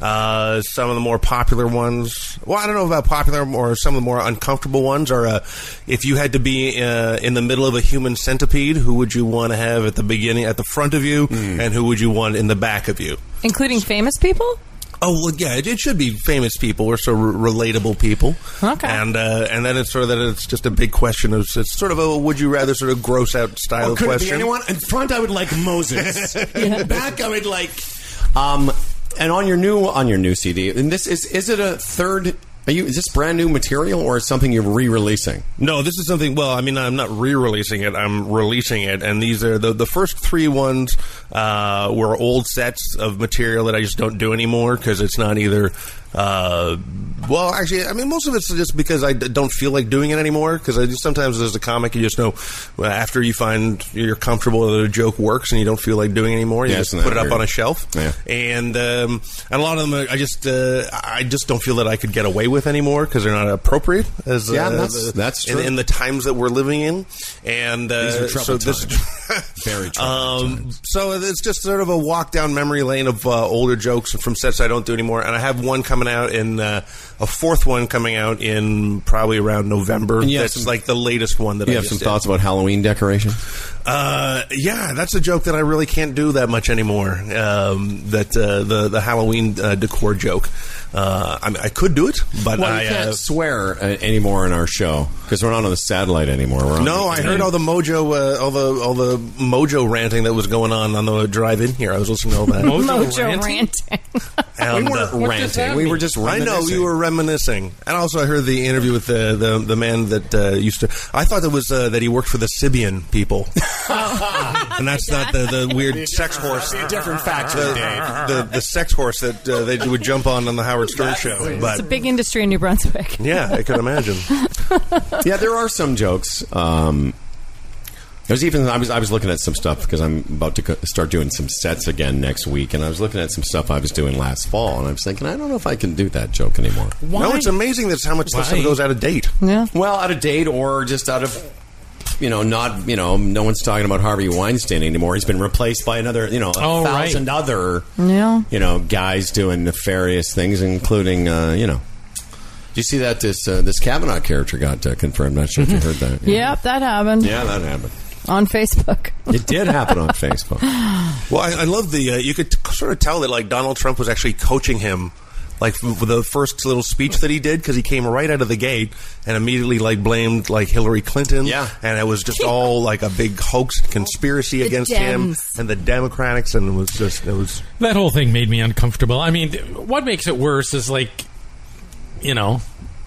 Uh, some of the more popular ones, well, I don't know about popular, or some of the more uncomfortable ones are uh, if you had to be uh, in the middle of a human centipede, who would you want to have at the beginning, at the front of you, Hmm. and who would you want in the back of you? Including famous people? Oh well, yeah, it, it should be famous people or so r- relatable people. Okay. and uh, and then it's sort of that it's just a big question of it's sort of a would you rather sort of gross out style Or could it be question. anyone? In front, I would like Moses. In the back, I would like. Um, and on your new on your new C D, and this is is it a third? Are you is this brand new material or is something you're re-releasing? No, this is something. Well, I mean, I'm not re-releasing it. I'm releasing it, and these are the the first three ones uh, were old sets of material that I just don't do anymore because it's not either. Uh, well, actually, I mean, most of it's just because I d- don't feel like doing it anymore. Because I just, sometimes as a comic, you just know well, after you find you're comfortable that a joke works and you don't feel like doing it anymore, you Yeah, just isn't put it that up weird? on a shelf. Yeah. And um, and a lot of them, I just uh, I just don't feel that I could get away with anymore because they're not appropriate as Yeah, uh, that's- the- that's in- true. in the times that we're living in, and uh, These are so troubled this times. Very troubled um, times. so it's just sort of a walk down memory lane of uh, older jokes from sets I don't do anymore, and I have one coming out in uh, a fourth one coming out in probably around November. And you have That's some- like the latest one that You I have just some did. thoughts about Halloween decoration? Uh, yeah, that's a joke that I really can't do that much anymore. Um, that uh, the the Halloween uh, decor joke. Uh, I, mean, I could do it, but Well, I you can't uh, swear uh, anymore in our show because we're not on the satellite anymore. We're on no. the I heard all the mojo, uh, all the all the mojo ranting that was going on on the drive in here. I was listening to all that. Mojo, Mojo ranting? ranting. And, We weren't uh, What does that ranting. We mean? were just I know reminiscing. you were reminiscing, and also I heard the interview with the the, the man that uh, used to. I thought it was uh, that he worked for the Sibian people, and that's not the, the weird sex horse. Different factor, The, Dave. the, the sex horse that uh, they would jump on on the Howard Stern show. It's But a big industry in New Brunswick. yeah, I could imagine. Yeah, there are some jokes. Um, there's even I was I was looking at some stuff because I'm about to co- start doing some sets again next week, and I was looking at some stuff I was doing last fall, and I was thinking I don't know if I can do that joke anymore. No, it's amazing that's how much stuff Why? goes out of date. Yeah. Well, out of date or just out of. You know, not you know, no one's talking about Harvey Weinstein anymore. He's been replaced by another, you know, a Oh, right. thousand other, Yeah. you know, guys doing nefarious things, including, uh, you know. Did you see that this uh, this Kavanaugh character got uh, confirmed? Not sure if you heard that. Yep, that happened. Yeah, that happened. On Facebook. It did happen on Facebook. Well, I, I love the. Uh, you could t- sort of tell that like Donald Trump was actually coaching him, like for the first little speech that he did, because he came right out of the gate and immediately like blamed like Hillary Clinton. Yeah. and it was just all like a big hoax conspiracy The against him Dems. and the Democrats, and it was just it was. That whole thing made me uncomfortable. I mean, what makes it worse is like, you know,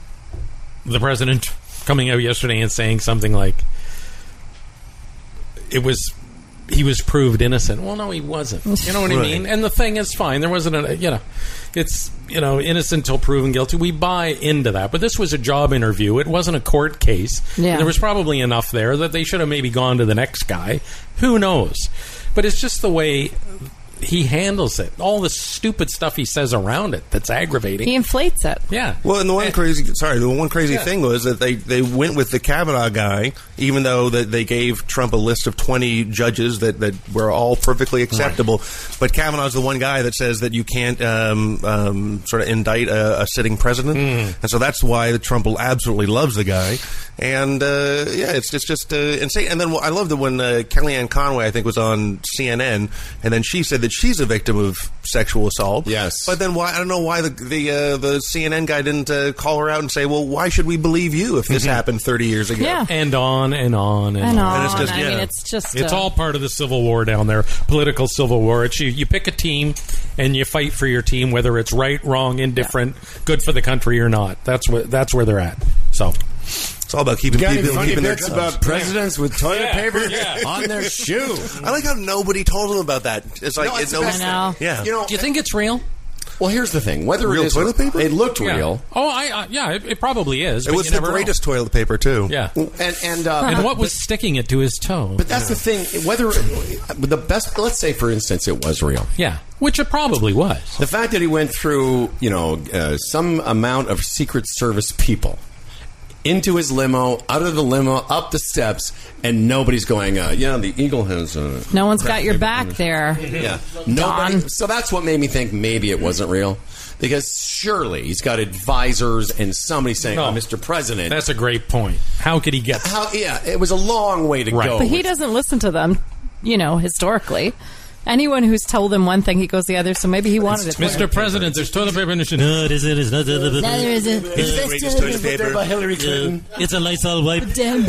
the president coming out yesterday and saying something like, it was he was proved innocent. Well, no, he wasn't. You know what I Right. mean? And the thing is fine. There wasn't a, you know, it's, you know, innocent till proven guilty. We buy into that. But this was a job interview. It wasn't a court case. Yeah. There was probably enough there that they should have maybe gone to the next guy. Who knows? But it's just the way he handles it. All the stupid stuff he says around it that's aggravating. He inflates it. Yeah. Well, and the one crazy, sorry, the one crazy Yeah. thing was that they, they went with the Kavanaugh guy, even though that they gave Trump a list of twenty judges that, that were all perfectly acceptable. Right. But Kavanaugh's the one guy that says that you can't um, um, sort of indict a, a sitting president, mm. and so that's why Trump absolutely loves the guy. And uh, yeah, it's it's just uh, insane. And then I loved it when uh, Kellyanne Conway, I think, was on C N N, and then she said that she's a victim of sexual assault. Yes. But then why? I don't know why the the uh, the C N N guy didn't uh, call her out and say, "Well, why should we believe you if this Mm-hmm. happened thirty years ago?" Yeah. And on and on and, And on. on. And it's just- I yeah. mean, it's just. It's uh, all part of the civil war down there, political civil war. It's you, you pick a team and you fight for your team, whether it's right, wrong, indifferent, good for the country or not. That's what that's where they're at. So It's all about keeping Got any people funny keeping their bits jobs. about presidents with toilet Yeah, paper yeah. on their shoe? I like how nobody told them about that. It's like No, it's it, the I know. Yeah. You know, do you think it's real? well, here's the thing: whether Real it is toilet paper? it looked Yeah. real, Oh, I uh, yeah, it, it probably is. it but was you the never know. greatest toilet paper too. Yeah. and and uh, And what was sticking it to his toe? But that's the thing. Whether the best, let's say, for instance, it was real. Yeah, which it probably was. The fact that he went through, you know, uh, some amount of Secret Service people into his limo, out of the limo, up the steps, and nobody's going, uh, yeah, the Eagle has. Uh, No one's got your back there. yeah, nobody. Don. So that's what made me think maybe it wasn't real. Because surely he's got advisors and somebody saying, No. oh, Mister President. That's a great point. How could he get? How, yeah, it was a long way to Right. go. But he doesn't listen to them, you know, historically. Anyone who's told him one thing, he goes the other, so maybe he wanted it. Mister President, there's toilet paper in the No, it isn't. It's not. No, there isn't. It's the greatest toilet paper. by Hillary Clinton. It's a Lysol wipe.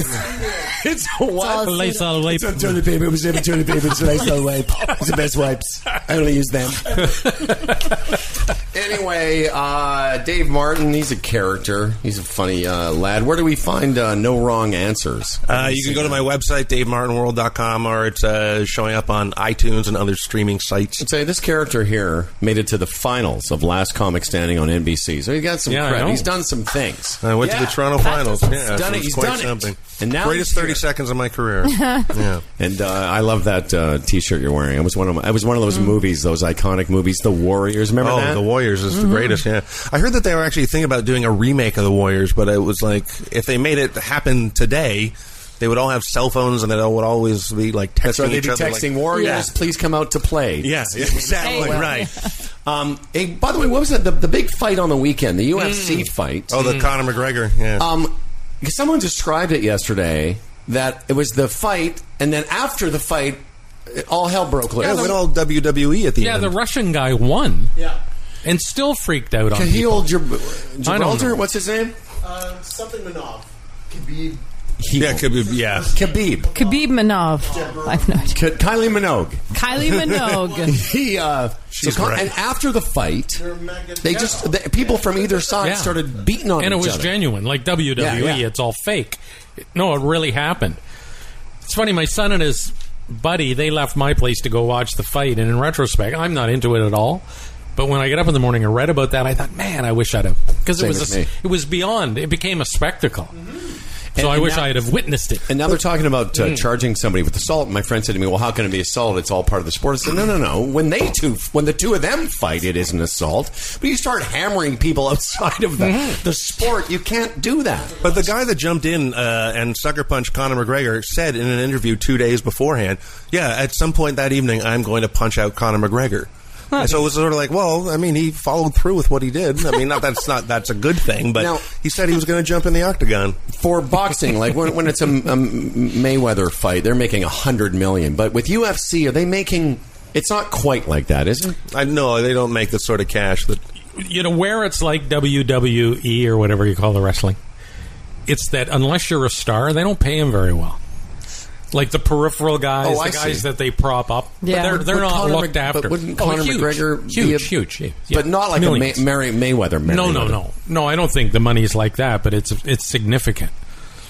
It's a what? A Lysol wipe. It's on toilet paper. It was never toilet paper. It's a Lysol wipe. It's the best wipes. I only use them. Anyway, uh, Dave Martin, he's a character. He's a funny uh, lad. Where do we find uh, No Wrong Answers? Uh, you can go to my website, dave martin world dot com, or it's uh, showing up on iTunes and other streaming sites. I'd say this character here made it to the finals of Last Comic Standing on N B C. So he got some Yeah, I credit. know. He's done some things. I went Yeah. to the Toronto Finals. Yeah, He's done so it. it's He's quite done it. something. And now Greatest he's thirty here. seconds of my career. yeah. And uh, I love that uh, T-shirt you're wearing. It was one of my, it was one of those movies, those iconic movies, The Warriors. Remember Oh, that? The Warriors is the greatest, yeah. I heard that they were actually thinking about doing a remake of The Warriors, but it was like, if they made it happen today, they would all have cell phones and they would always be like texting So they'd each be other. texting like, Warriors, Yeah. please come out to play. Yeah, exactly, Hey. right. Um, hey, by the way, what was that? The, the big fight on the weekend, the U F C fight. Oh, the Conor McGregor, yeah. Um, someone described it yesterday that it was the fight, and then after the fight, it, all hell broke loose. yeah, it went all W W E at the Yeah, end. the Russian guy won. Yeah. And still freaked out on people. Kahil Gib- I don't Gibraltar, know. what's his name? Uh, something Manov. Khabib. yeah, could be, yeah. Khabib. Khabib Manov. I've no idea. K- Kylie Minogue. Kylie Minogue. He, uh, She's so Con- right. and after the fight, they just the, people from either side Yeah. started beating on And it each was other. genuine, like W W E. Yeah, yeah. It's all fake. No, it really happened. It's funny. My son and his buddy, they left my place to go watch the fight. And in retrospect, I'm not into it at all. But when I get up in the morning and read about that, I thought, man, I wish I'd have, because it Same was with a, me. it was beyond. It became a spectacle. So And- I and wish now- I'd have witnessed it. And now they're talking about Mm. uh, charging somebody with assault. My friend said to me, "Well, how can it be assault? It's all part of the sport." I said, "No, no, no. When they two, when the two of them fight, it isn't assault. But you start hammering people outside of the, Mm-hmm. the sport, you can't do that." But the guy that jumped in uh, and sucker punched Conor McGregor said in an interview two days beforehand, yeah, at some point that evening, I'm going to punch out Conor McGregor. And so it was sort of like, well, I mean, he followed through with what he did. I mean, not that's not that's a good thing, but Now- he said he was going to jump in the octagon. For boxing, like when, when it's a, a Mayweather fight, they're making a hundred million. But with U F C, are they making? It's not quite like that, is it? I know they don't make the sort of cash that. You know, where it's like W W E or whatever you call the wrestling, it's that unless you're a star, they don't pay him very well. Like the peripheral guys, Oh, the I guys see. that they prop up, Yeah. but they're, they're Would not Conor looked Mc- after. But wouldn't Oh, Conor huge, McGregor be huge, a- huge, huge, but not like Millions. a May, Mary Mayweather? Mary No, no, Mayweather. no, no. I don't think the money's like that, but it's it's significant.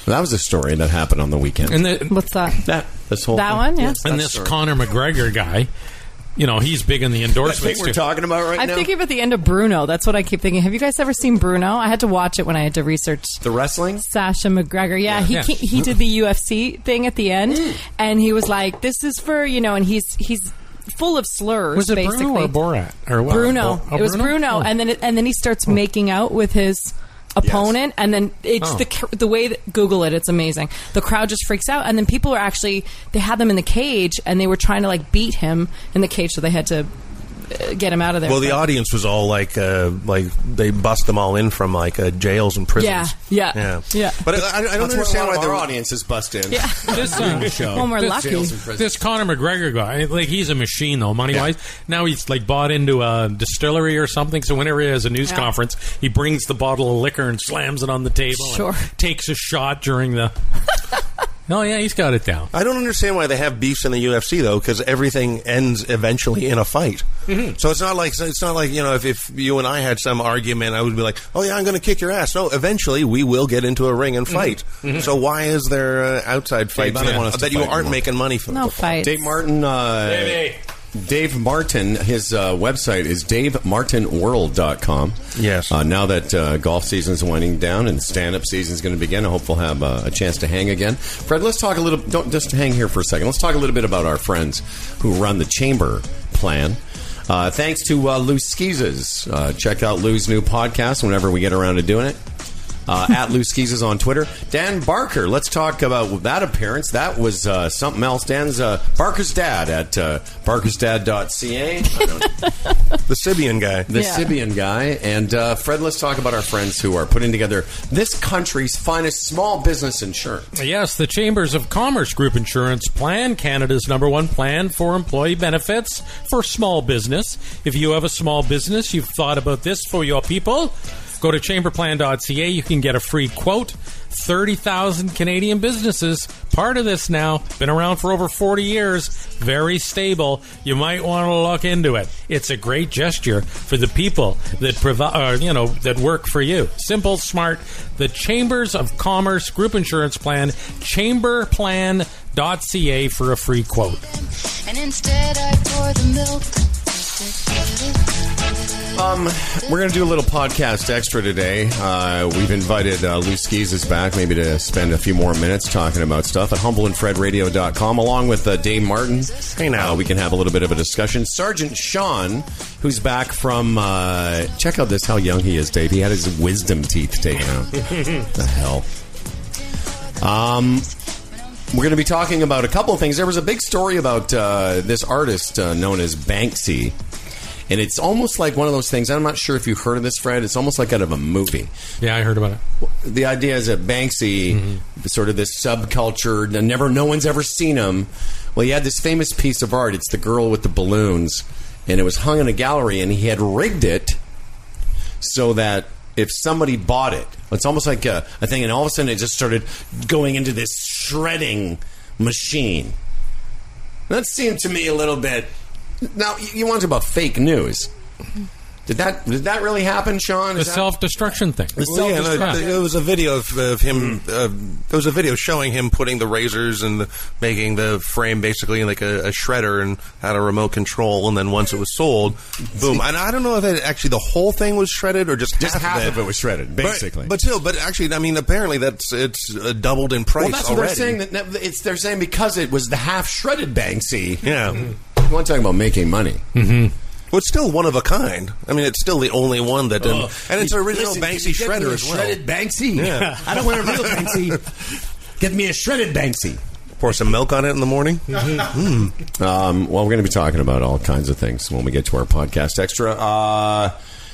That was a story that happened on the weekend. And the, What's that? That this whole That thing. one, yeah. Yes, and that this story. Conor McGregor guy, you know, he's big in the endorsements. That's what we're too. talking about right I'm now. thinking about the end of Bruno. That's what I keep thinking. Have you guys ever seen Bruno? I had to watch it when I had to research the wrestling. Sasha McGregor. Yeah, Yeah. he Yeah. He, he did the U F C thing at the end, and he was like, "This is for you know," and he's he's full of slurs. Was it basically. Bruno or Borat? Or what? Bruno. Oh, it was Bruno, Oh. and then it, and then he starts making out with his opponent, and then it's Oh. the cr- the way that Google it. It's amazing. The crowd just freaks out, and then people are actually they had them in the cage, and they were trying to like beat him in the cage, so they had to uh, get him out of there. Well, the audience was all like, uh, like they bust them all in from like uh, jails and prisons. Yeah, yeah, yeah. yeah. But I, I don't That's understand why why our the audiences bust in. Yeah. This, uh, show. Well, we're this, lucky. This Conor McGregor guy, like he's a machine though, money wise. Now he's like bought into a distillery or something. So whenever he has a news Yeah. conference, he brings the bottle of liquor and slams it on the table. and Sure. takes a shot during the. Oh yeah, he's got it down. I don't understand why they have beefs in the U F C though, because everything ends eventually in a fight. Mm-hmm. So it's not like it's not like you know if, if you and I had some argument, I would be like, oh yeah, I'm going to kick your ass. No, eventually we will get into a ring and fight. Mm-hmm. So why is there uh, outside fights I don't that, want us to that you fight aren't anymore. making money from? No fights. Dave Martin. Uh, Baby. Dave Martin, his uh, website is dave martin world dot com. Yes. Uh, now that uh, golf season's winding down and stand-up season's going to begin, I hope we'll have uh, a chance to hang again. Fred, let's talk a little. Don't just hang here for a second. Let's talk a little bit about our friends who run the Chamber Plan. Uh, thanks to uh, Lou Skeezes. Uh, check out Lou's new podcast whenever we get around to doing it. Uh, at Lou Skeezes on Twitter. Dan Barker, let's talk about that appearance. That was uh, something else. Dan's uh, Barker's dad at uh, barkers dad dot c a. The Sibian guy. The Yeah. Sibian guy. And uh, Fred, let's talk about our friends who are putting together this country's finest small business insurance. Yes, the Chambers of Commerce Group Insurance Plan, Canada's number one plan for employee benefits for small business. If you have a small business, you've thought about this for your people, go to chamber plan dot c a. You can get a free quote. thirty thousand Canadian businesses, part of this now, been around for over forty years, very stable. You might want to look into it. It's a great gesture for the people that provide, uh, you know, that work for you. Simple, smart. The Chambers of Commerce Group Insurance Plan, chamber plan dot c a for a free quote. And instead I pour the milk. Um, we're going to do a little podcast extra today. Uh, we've invited uh, Lou Skeezes back, maybe to spend a few more minutes talking about stuff at humble and fred radio dot com, along with uh, Dave Martin. Hey, now. Uh, we can have a little bit of a discussion. Sergeant Sean, who's back from, uh, check out this, how young he is, Dave. He had his wisdom teeth taken out. The hell? Um... We're going to be talking about a couple of things. There was a big story about uh, this artist uh, known as Banksy. And it's almost like one of those things. I'm not sure if you've heard of this, Fred. It's almost like out of a movie. Yeah, I heard about it. The idea is that Banksy, mm-hmm. sort of this subculture, never, no one's ever seen him. Well, he had this famous piece of art. It's the girl with the balloons. And it was hung in a gallery. And he had rigged it so that if somebody bought it, it's almost like a, a thing, and all of a sudden it just started going into this shredding machine. That seemed to me a little bit. Now, you want to talk about fake news. Did that did that really happen, Sean? The Is that- self-destruction thing. The Well, yeah, no, self-destruct. there was a video of, of him. Uh, there was a video showing him putting the razors and the, making the frame basically in like a, a shredder and had a remote control. And then once it was sold, boom! And I don't know if it, actually the whole thing was shredded or just Just half, half of it was shredded, basically. But, but still, but actually, I mean, apparently that's it's uh, doubled in price Well, that's what already. they're saying. That it's they're saying because it was the half shredded Banksy. Yeah. You want to talk about making money? Mm-hmm. Well, it's still one of a kind. I mean, it's still the only one that didn't. Oh, and it's an original listen, Banksy can you get me shredder a as well. Shredded Banksy. Yeah. I don't want a real Banksy. Get me a shredded Banksy. Pour some milk on it in the morning. Mm. Um, well, we're going to be talking about all kinds of things when we get to our podcast extra. Uh,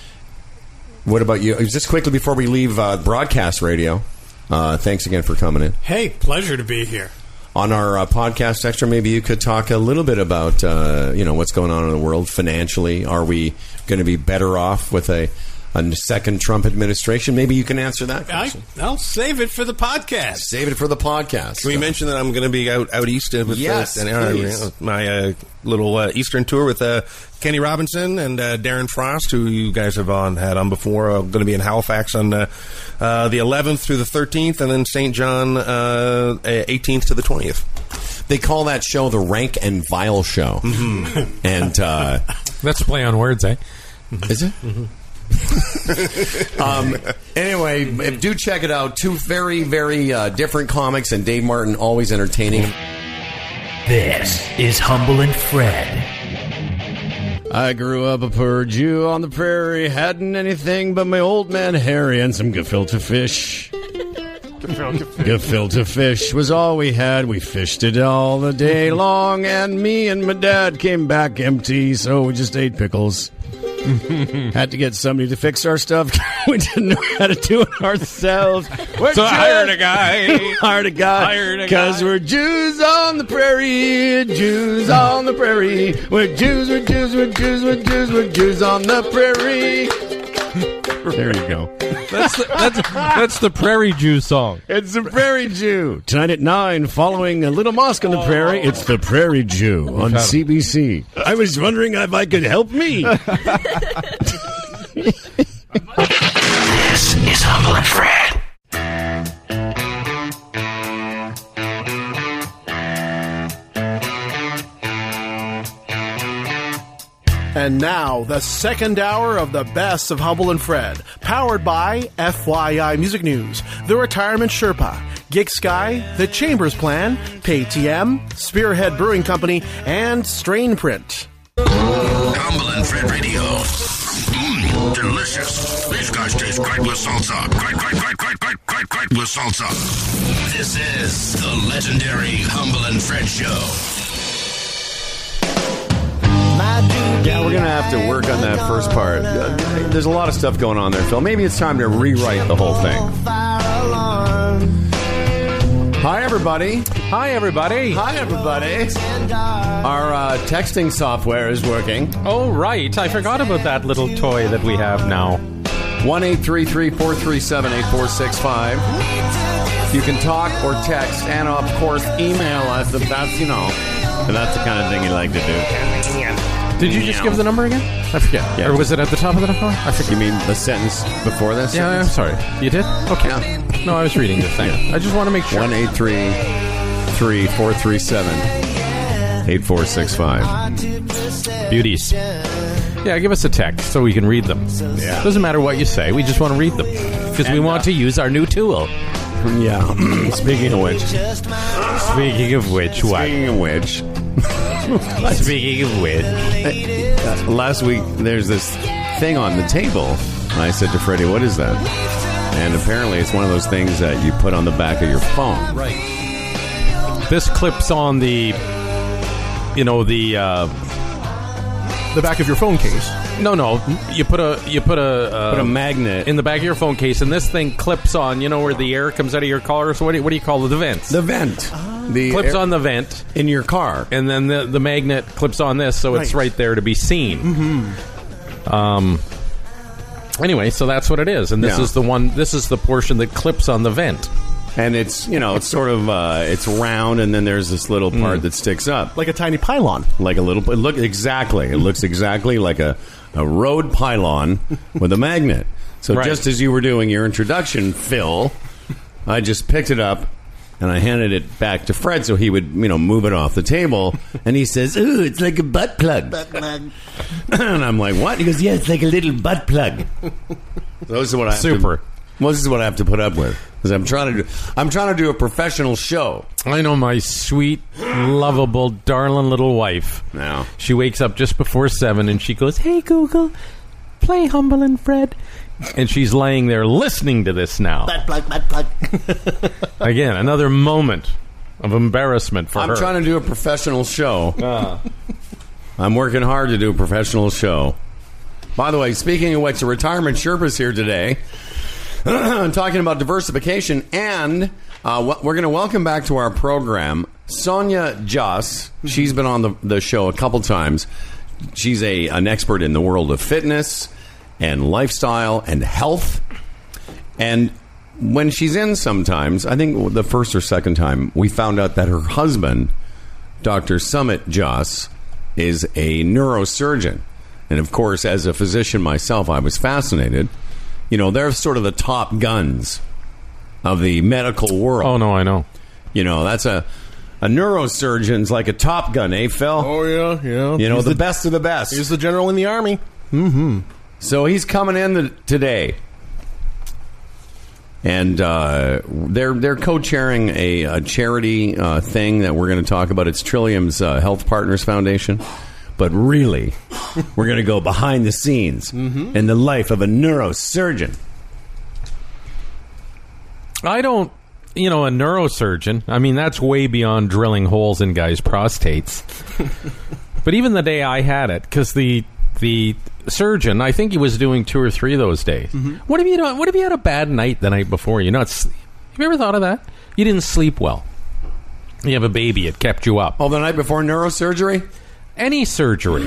what about you? Just quickly before we leave uh, broadcast radio, uh, thanks again for coming in. Hey, pleasure to be here. On our uh, podcast extra, maybe you could talk a little bit about uh, you know what's going on in the world financially. Are we going to be better off with a a second Trump administration? Maybe you can answer that question. I, I'll save it for the podcast. Save it for the podcast. Can we mention that I'm going to be out, out east with yes, uh, uh, my uh, little uh, Eastern tour with uh, Kenny Robinson and uh, Darren Frost, who you guys have on had on before. I'm going to be in Halifax on uh, uh, the eleventh through the thirteenth, and then Saint John uh, eighteenth to the twentieth. They call that show the Rank and Vile Show. Mm-hmm. And uh, that's a play on words, eh? Is it? Mm-hmm. um, anyway, do check it out. Two very, very uh, different comics, and Dave Martin always entertaining. This is Humble and Fred. I grew up a poor Jew on the prairie, hadn't anything but my old man Harry and some gefilte fish. Gefilte fish was all we had. We fished it all the day long, and me and my dad came back empty, so we just ate pickles. Had to get somebody to fix our stuff. We didn't know how to do it ourselves. We're So I Jews. hired a guy. hired a guy. Hired a Because guy. we're Jews on the prairie. Jews on the prairie. We're Jews, we're Jews, we're Jews, we're Jews, we're Jews on the prairie. There you go. That's the, that's, that's the Prairie Jew song. It's the Prairie Jew. Tonight at nine, following a little mosque on the prairie, it's the Prairie Jew on Got it. C B C. I was wondering if I could help me. This is Humble and Fred. And now, the second hour of the best of Humble and Fred, powered by F Y I Music News, The Retirement Sherpa, Gig Sky, The Chambers Plan, Paytm, Spearhead Brewing Company, and Strain Print. Humble and Fred Radio. Mmm, delicious. These guys taste great with salsa. Great, great, great, great, great, great, great with salsa. This is the legendary Humble and Fred Show. Yeah, we're going to have to work on that first part. Uh, There's a lot of stuff going on there, Phil. Maybe it's time to rewrite the whole thing. Hi, everybody. Hi, everybody. Hi, everybody. Our uh, texting software is working. Oh, right. I forgot about that little toy that we have now. one eight three three, four three seven, eight four six five. You can talk or text and, of course, email us if that's, you know, if that's the kind of thing you like to do. Did you just give the number again? I forget. Yeah. Or was it at the top of the number? I forget. You mean the sentence before this? Yeah, I'm sorry. You did? Okay. Yeah. No, I was reading the thing. I just want to make sure. one eight three three, four three seven, eight four six five. Beauties. Yeah, give us a text so we can read them. Yeah. Doesn't matter what you say. We just want to read them. Because we And, want uh, to use our new tool. Yeah. Speaking of which. Speaking of which, what? Speaking of which. Speaking of which. Uh, last week, there's this thing on the table. And I said to Freddie, what is that? And apparently it's one of those things that you put on the back of your phone. Right. This clips on the, you know, the... Uh, The back of your phone case. No, no. You put a you put a uh, Put a magnet in the back of your phone case, and this thing clips on. You know where the air comes out of your car. So what do you, what do you call it? The vents. The vent. The clips air- on the vent in your car, and then the the magnet clips on this, so it's Right. right there to be seen. Mm-hmm. Um. Anyway, so that's what it is, and this Yeah. is the one. This is the portion that clips on the vent. and it's you know it's sort of uh, it's round, and then there's this little part that sticks up, Like a tiny pylon. like a little. It look exactly. It looks exactly like a a road pylon with a magnet. So Right. just as you were doing your introduction, Phil, I just picked it up. And I handed it back to Fred so he would, you know, move it off the table. And he says, "Ooh, it's like a butt plug." Butt plug. And I'm like, "What?" He goes, "Yeah, it's like a little butt plug." So this is what I have Super. To, well, this is what I have to put up with because I'm trying to do. I'm trying to do a professional show. I know my sweet, lovable, darling little wife. Now She wakes up just before seven and she goes, "Hey Google, play Humble and Fred." And she's laying there listening to this now. Butt plug, butt plug. Again, another moment of embarrassment for I'm her. trying to do a professional show. Ah. I'm working hard to do a professional show. By the way, speaking of which, the Retirement Sherpa's here today. Talking about diversification, and uh, wh- we're going to welcome back to our program Sonia Joss. She's been on the, the show a couple times. She's a an expert in the world of fitness, and lifestyle and health. And when she's in sometimes, I think the first or second time, we found out that her husband, Doctor Summit Joss, is a neurosurgeon. And of course, as a physician myself, I was fascinated. You know, they're sort of the top guns of the medical world. Oh, no, I know. You know, that's a... A neurosurgeon's like a Top Gun, eh, Phil? Oh, yeah, yeah. You know, He's the, the best of the best. He's the general in the Army. Mm-hmm. So he's coming in the, today. And uh, they're they're co-chairing a, a charity uh, thing that we're going to talk about. It's Trillium's uh, Health Partners Foundation. But really, we're going to go behind the scenes mm-hmm. in the life of a neurosurgeon. I don't... You know, a neurosurgeon, I mean, that's way beyond drilling holes in guys' prostates. But even the day I had it, because the the surgeon, I think he was doing two or three of those days. Mm-hmm. What if you done, what if you had a bad night the night before? You're not. Have you ever thought of that? You didn't sleep well. You have a baby. It kept you up. Oh, the night before neurosurgery? Any surgery.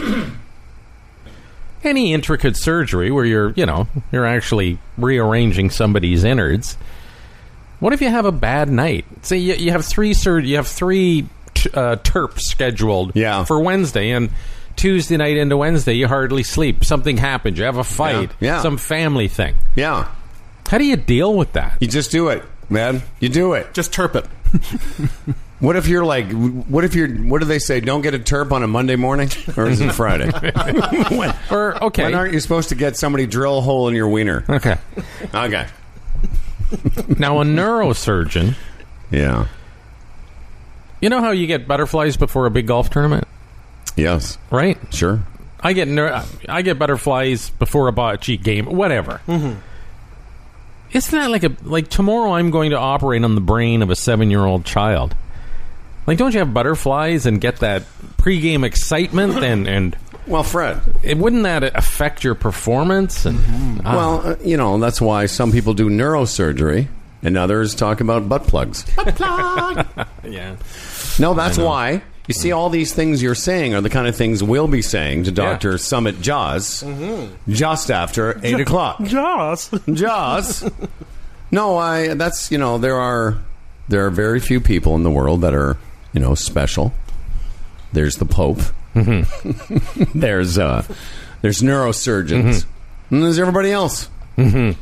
Any intricate surgery where you're, you know, you're actually rearranging somebody's innards. What if you have a bad night? Say you, you have three sur- you have three t- uh, terps scheduled yeah. for Wednesday, and Tuesday night into Wednesday you hardly sleep. Something happened. You have a fight. Yeah. Yeah. Some family thing. Yeah. How do you deal with that? You just do it, man. You do it. Just terp it. What if you're like? What if you're? What do they say? Don't get a terp on a Monday morning, or is it Friday? when, or okay. When aren't you supposed to get somebody drill a hole in your wiener? Okay. Okay. Now, a neurosurgeon... Yeah. You know how you get butterflies before a big golf tournament? Yes. Right? Sure. I get ner- I get butterflies before a bocce game, whatever. Mm-hmm. Isn't that like a... Like, tomorrow I'm going to operate on the brain of a seven-year-old child. Like, don't you have butterflies and get that pregame excitement and... and Well, Fred, it, wouldn't that affect your performance? And mm-hmm. uh, well, uh, you know, that's why some people do neurosurgery and others talk about butt plugs. Butt plug. Yeah. No, that's why. You see, all these things you're saying are the kind of things we'll be saying to Doctor Yeah. Summit Jaws mm-hmm. just after eight o'clock. Jaws, Jaws. No, I. That's you know there are there are very few people in the world that are you know special. There's the Pope. Mm-hmm. there's uh, there's neurosurgeons, mm-hmm. and there's everybody else. Mm-hmm.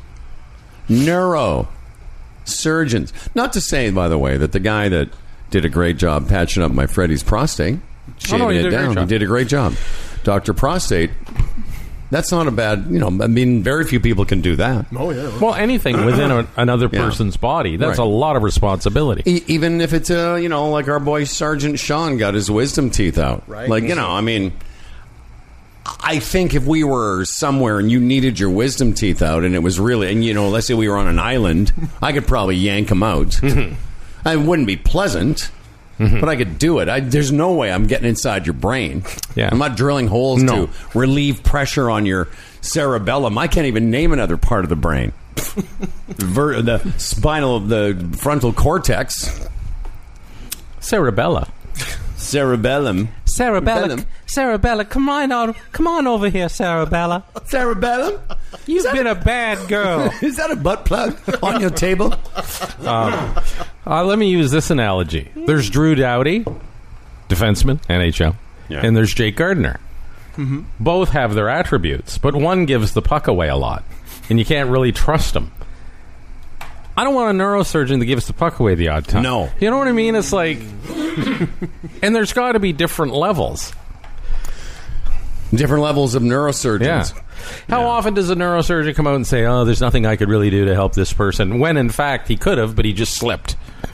Neurosurgeons. Not to say, by the way, that the guy that did a great job patching up my Freddie's prostate, shaving oh, no, he it did a down, great job. he did a great job. Doctor Prostate. That's not a bad, you know, I mean, very few people can do that. Oh, yeah. Well, anything within a, another person's yeah. body, that's right. a lot of responsibility. E- even if it's, uh, you know, like our boy Sergeant Sean got his wisdom teeth out. Right. Like, you know, I mean, I think if we were somewhere and you needed your wisdom teeth out and it was really, and, you know, let's say we were on an island, I could probably yank them out. Mm-hmm. It wouldn't be pleasant. Mm-hmm. But I could do it. I, there's no way I'm getting inside your brain. Yeah. I'm not drilling holes no. to relieve pressure on your cerebellum. I can't even name another part of the brain. the, ver- the spinal, the frontal cortex. Cerebella. Cerebellum. Cerebella. Cerebella, come on out. Come on over here, Cerebella. Cerebellum? You've been a bad girl. Is that a butt plug on your table? Um, uh, let me use this analogy. There's Drew Doughty, defenseman, N H L, yeah. and there's Jake Gardiner. Mm-hmm. Both have their attributes, but one gives the puck away a lot, and you can't really trust him. I don't want a neurosurgeon that gives the puck away the odd time. No. You know what I mean? It's like... and there's got to be different levels. Different levels of neurosurgeons. Yeah. How yeah. often does a neurosurgeon come out and say, oh, there's nothing I could really do to help this person, when in fact he could have, but he just slipped?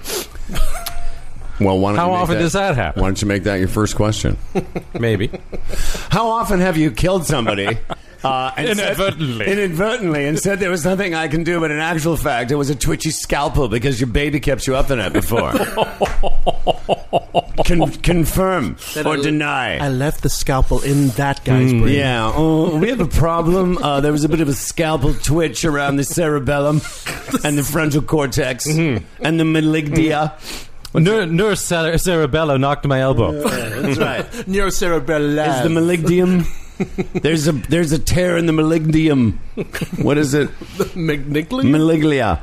Well, why don't How you make often that, does that happen? Why don't you make that your first question? Maybe. How often have you killed somebody... Uh, and inadvertently. Said, inadvertently, and said there was nothing I can do, but in actual fact, it was a twitchy scalpel because your baby kept you up the night before. Con- confirm that or I, deny. I left the scalpel in that guy's mm, brain. Yeah. Oh, we have a problem. Uh, there was a bit of a scalpel twitch around the cerebellum and the frontal cortex mm-hmm. and the maligdia. Neur- Neurocerebello knocked my elbow. Yeah, that's right. Neurocerebello. Is the maligdium... There's a there's a tear in the malignum. What is it? The Maliglia? Maliglia.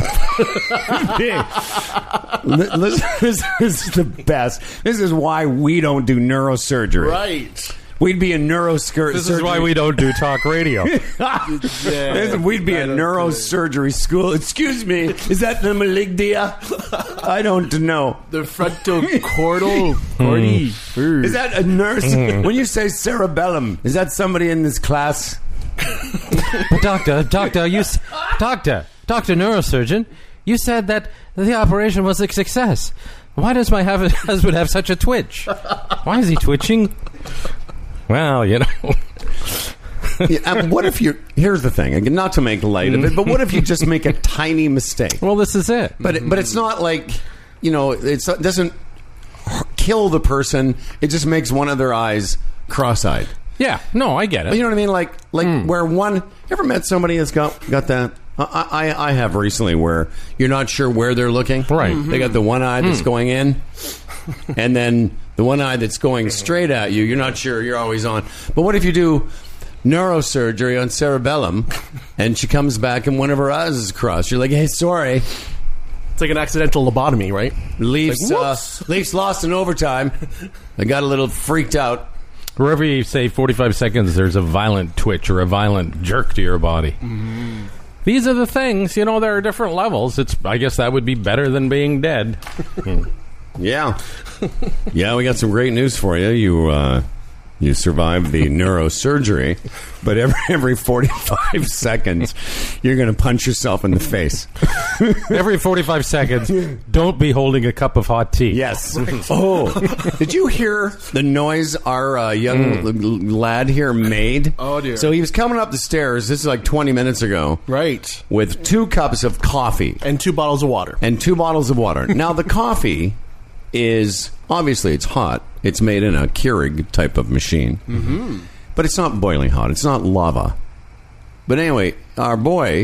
Listen, this is the best. This is why we don't do neurosurgery. Right. We'd be a neurosurgery. This is why we don't do talk radio. Yeah, We'd be a neurosurgery school. Excuse me, is that the malignia? I don't know. The frontocortal cordy. Is that a nurse? When you say cerebellum, is that somebody in this class? But doctor, doctor, you, s- doctor, doctor, neurosurgeon, you said that the operation was a success. Why does my have- husband have such a twitch? Why is he twitching? Well, you know. Yeah, um, what if you? Here's the thing. Again, not to make light of it, but what if you just make a tiny mistake? Well, this is it. But it, but it's not like, you know, it's, it doesn't kill the person. It just makes one of their eyes cross-eyed. Yeah, no, I get it. But you know what I mean? Like like Mm. where one. You ever met somebody that's got got that? I, I I have recently where you're not sure where they're looking. Right. They got the one eye that's Mm. going in, and then the one eye that's going straight at you. You're not sure. You're always on. But what if you do neurosurgery on cerebellum, and she comes back and one of her eyes is crossed? You're like, hey, sorry. It's like an accidental lobotomy, right? Leafs, Like, uh, whoops. Leafs lost in overtime. I got a little freaked out. For every, say, forty-five seconds, there's a violent twitch or a violent jerk to your body. Mm-hmm. These are the things, you know, there are different levels. It's, I guess that would be better than being dead. Yeah. Yeah, we got some great news for you. You uh, you survived the neurosurgery, but every every forty-five seconds, you're going to punch yourself in the face. Every forty-five seconds, don't be holding a cup of hot tea. Yes. Oh, did you hear the noise our uh, young Mm. l- lad here made? Oh, dear. So he was coming up the stairs, this is like twenty minutes ago, Right. with two cups of coffee. And two bottles of water. And two bottles of water. Now, the coffee is, obviously, it's hot. It's made in a Keurig type of machine. Mm-hmm. But it's not boiling hot. It's not lava. But anyway, our boy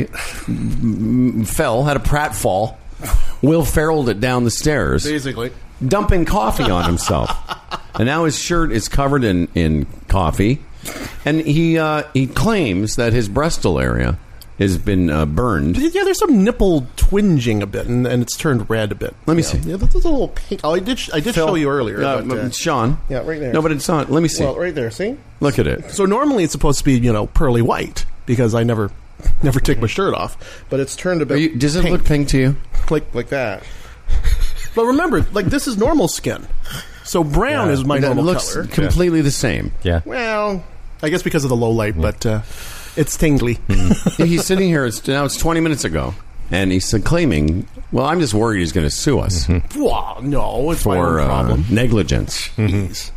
mm, fell, had a pratfall. Will Ferrelled it down the stairs, Basically. dumping coffee on himself. And now his shirt is covered in, in coffee. And he uh, he claims that his breastal area has been uh, burned. Yeah, there's some nipple twinging a bit, and, and it's turned red a bit. Let me yeah. see. Yeah, that's a little pink. Oh, I did. sh- I did Phil, show you earlier. uh, but, uh, Sean. Yeah, right there. No, but it's not. Let me see. Well, right there. See. Look at it. So normally it's supposed to be, you know, pearly white because I never, never take my shirt off. But it's turned a bit. Are you, does it pink, look pink to you? like like that? But remember, like this is normal skin. So brown Yeah. is my It normal looks color. completely the same. Yeah. Well, I guess because of the low light, but uh, it's tingly. He's sitting here. It's, now it's twenty minutes ago, and he's uh, claiming. Well, I'm just worried he's going to sue us Well, no, it's my for own uh, problem. negligence. Jeez.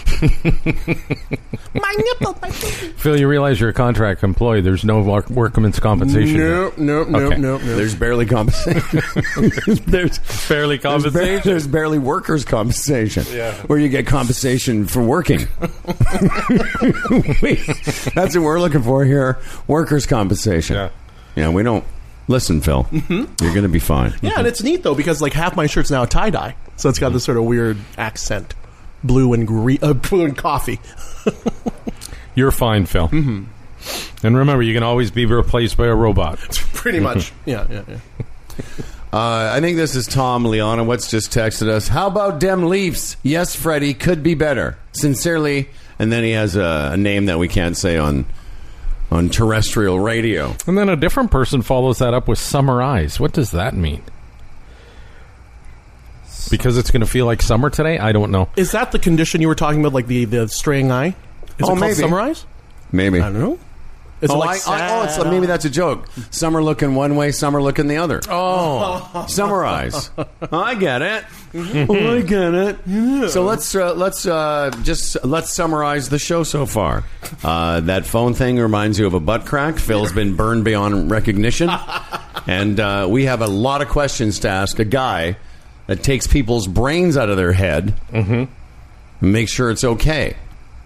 my nipple, my baby. Phil, you realize you're a contract employee. There's no work- workman's compensation. No, no, no, Okay. no, no. There's barely compensation. there's Fairly There's, compensation. bar- there's barely workers' compensation, Yeah. where you get compensation for working. we, that's what we're looking for here: workers' compensation. Yeah. Yeah, we don't. Listen, Phil, you're going to be fine. Yeah, and it's neat though because like half my shirt's now tie dye, so it's got this sort of weird accent, blue and green, uh, blue and coffee. You're fine, Phil. Mm-hmm. And remember, you can always be replaced by a robot. Pretty much. Yeah, yeah, yeah. Uh, I think this is Tom Leonowitz just texted us. How about dem Leafs? Yes, Freddie, could be better. Sincerely, and then he has a, a name that we can't say on on terrestrial radio. And then a different person follows that up with summer eyes. What does that mean? Because it's going to feel like summer today? I don't know. Is that the condition you were talking about, like the the straying eye? Is Oh, it called maybe. summer eyes? Maybe. I don't know. Is oh, it like I, I, oh, it's, maybe that's a joke. Some are looking one way, some are looking the other. Oh, Summarize. I get it. Oh, I get it. So let's uh, let's uh, just let's summarize the show so far. Uh, that phone thing reminds you of a butt crack. Phil's been burned beyond recognition, and uh, we have a lot of questions to ask a guy that takes people's brains out of their head Mm-hmm. and make sure it's okay.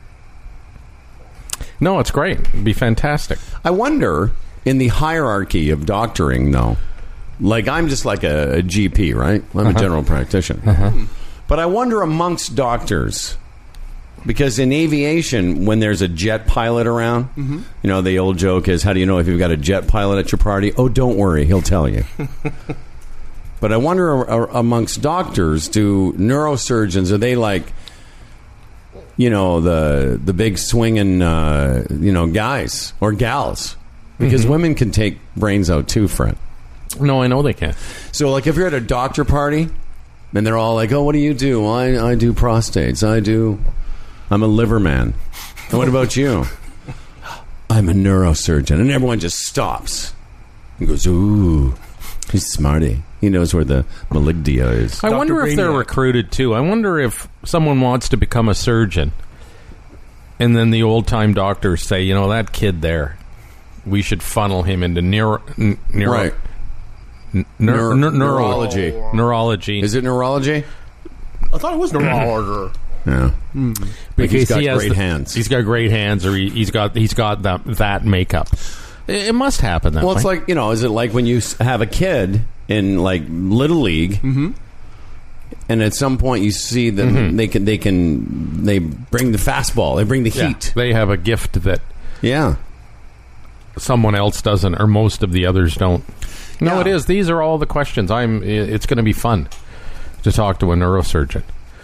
no, it's great. It'd be fantastic. I wonder, in the hierarchy of doctoring, though, like I'm just like a, a G P, right? I'm Uh-huh. a general practitioner. Uh-huh. But I wonder amongst doctors, because in aviation, when there's a jet pilot around, Mhm. you know, the old joke is, how do you know if you've got a jet pilot at your party? Oh, don't worry, he'll tell you. But I wonder, uh, amongst doctors, do neurosurgeons, are they like, you know, the the big swinging, uh, you know, guys or gals? Because Mhm. women can take brains out too, Fred. No, I know they can. So, like, if you're at a doctor party, and they're all like, oh, what do you do? Well, I, I do prostates. I do... I'm a liver man. And what about you? I'm a neurosurgeon. And everyone just stops and goes, ooh, he's smarty. He knows where the maligdia is. I wonder if they're recruited too. I wonder if someone wants to become a surgeon, and then the old-time doctors say, you know, that kid there, we should funnel him into neuro... n- neuro Right. n- neur- Neur- neur- neurology. Neurology. Is it neurology? I thought it was neurology. Yeah. Because he's got he has great the- hands. He's got great hands, or he, he's got he's got that that makeup. It, it must happen that Well, way. it's like, you know, is it like when you s- have a kid in, like, Little League, Mm-hmm. and at some point you see them, Mhm. they can, they can, they bring the fastball, they bring the Yeah, heat. they have a gift that Yeah. someone else doesn't, or most of the others don't. No, Yeah. it is. These are all the questions. I'm. It's going to be fun to talk to a neurosurgeon.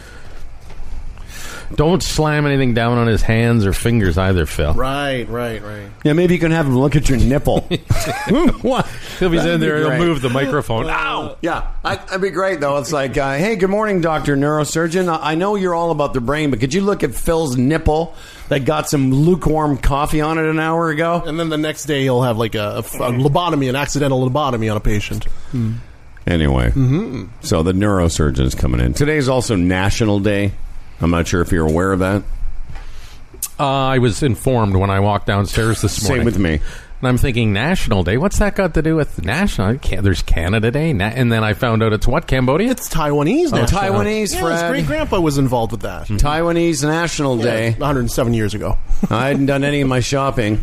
Don't slam anything down on his hands or fingers either, Phil. Right, right, right. Yeah, maybe you can have him look at your nipple. What? He'll be That'd in there. be He'll great. move the microphone. Ow! Yeah, I, that'd be great, though. It's like, uh, hey, good morning, Doctor Neurosurgeon. I I know you're all about the brain, but could you look at Phil's nipple that got some lukewarm coffee on it an hour ago? And then the next day he'll have like a, a, a lobotomy, an accidental lobotomy on a patient. Anyway, Mhm. so the neurosurgeon's coming in. Today's also National Day. I'm not sure if you're aware of that. Uh, I was informed when I walked downstairs this Same morning. with me. And I'm thinking, National Day? What's that got to do with National? Can- There's Canada Day. Na- and then I found out it's what, Cambodia? It's Taiwanese Oh, National Taiwanese, yeah, Fred. his great-grandpa was involved with that. Taiwanese National Day. one hundred seven years ago. I hadn't done any of my shopping.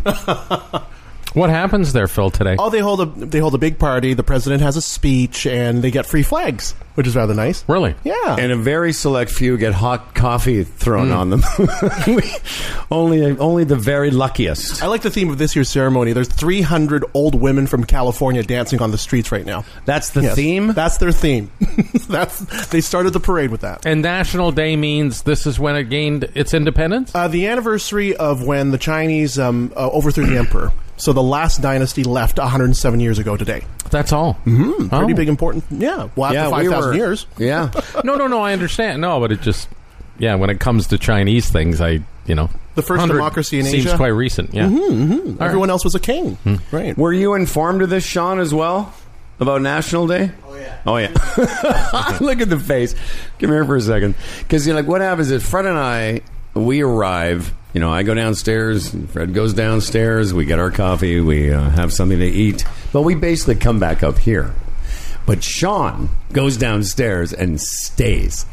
What happens there, Phil, today? Oh, they hold a they hold a big party. The president has a speech, and they get free flags, which is rather nice. Really? Yeah. And a very select few get hot coffee thrown on them. We- only, only the very luckiest. I like the theme of this year's ceremony. There's three hundred old women from California dancing on the streets right now. That's the Yes. theme? That's their theme. That's they started the parade with that. And National Day means this is when it gained its independence? Uh, the anniversary of when the Chinese um, uh, overthrew the emperor. So the last dynasty left one hundred seven years ago today. That's all. Mm-hmm. Pretty Oh. big, important. Yeah. Well, after Yeah, five we thousand were- years. Yeah. No, no, no, I understand. No, but it just, yeah, when it comes to Chinese things, I, you know. The first one hundred democracy in seems Asia. quite recent, yeah. Mm-hmm, mm-hmm. All Everyone else was a king. Right. Were you informed of this, Sean, as well? About National Day? Oh, yeah. Oh, yeah. Look at the face. Come here for a second. Because, you know, like, what happens is Fred and I, we arrive, you know, I go downstairs, Fred goes downstairs, we get our coffee, we uh, have something to eat. But we basically come back up here. But Sean goes downstairs and stays.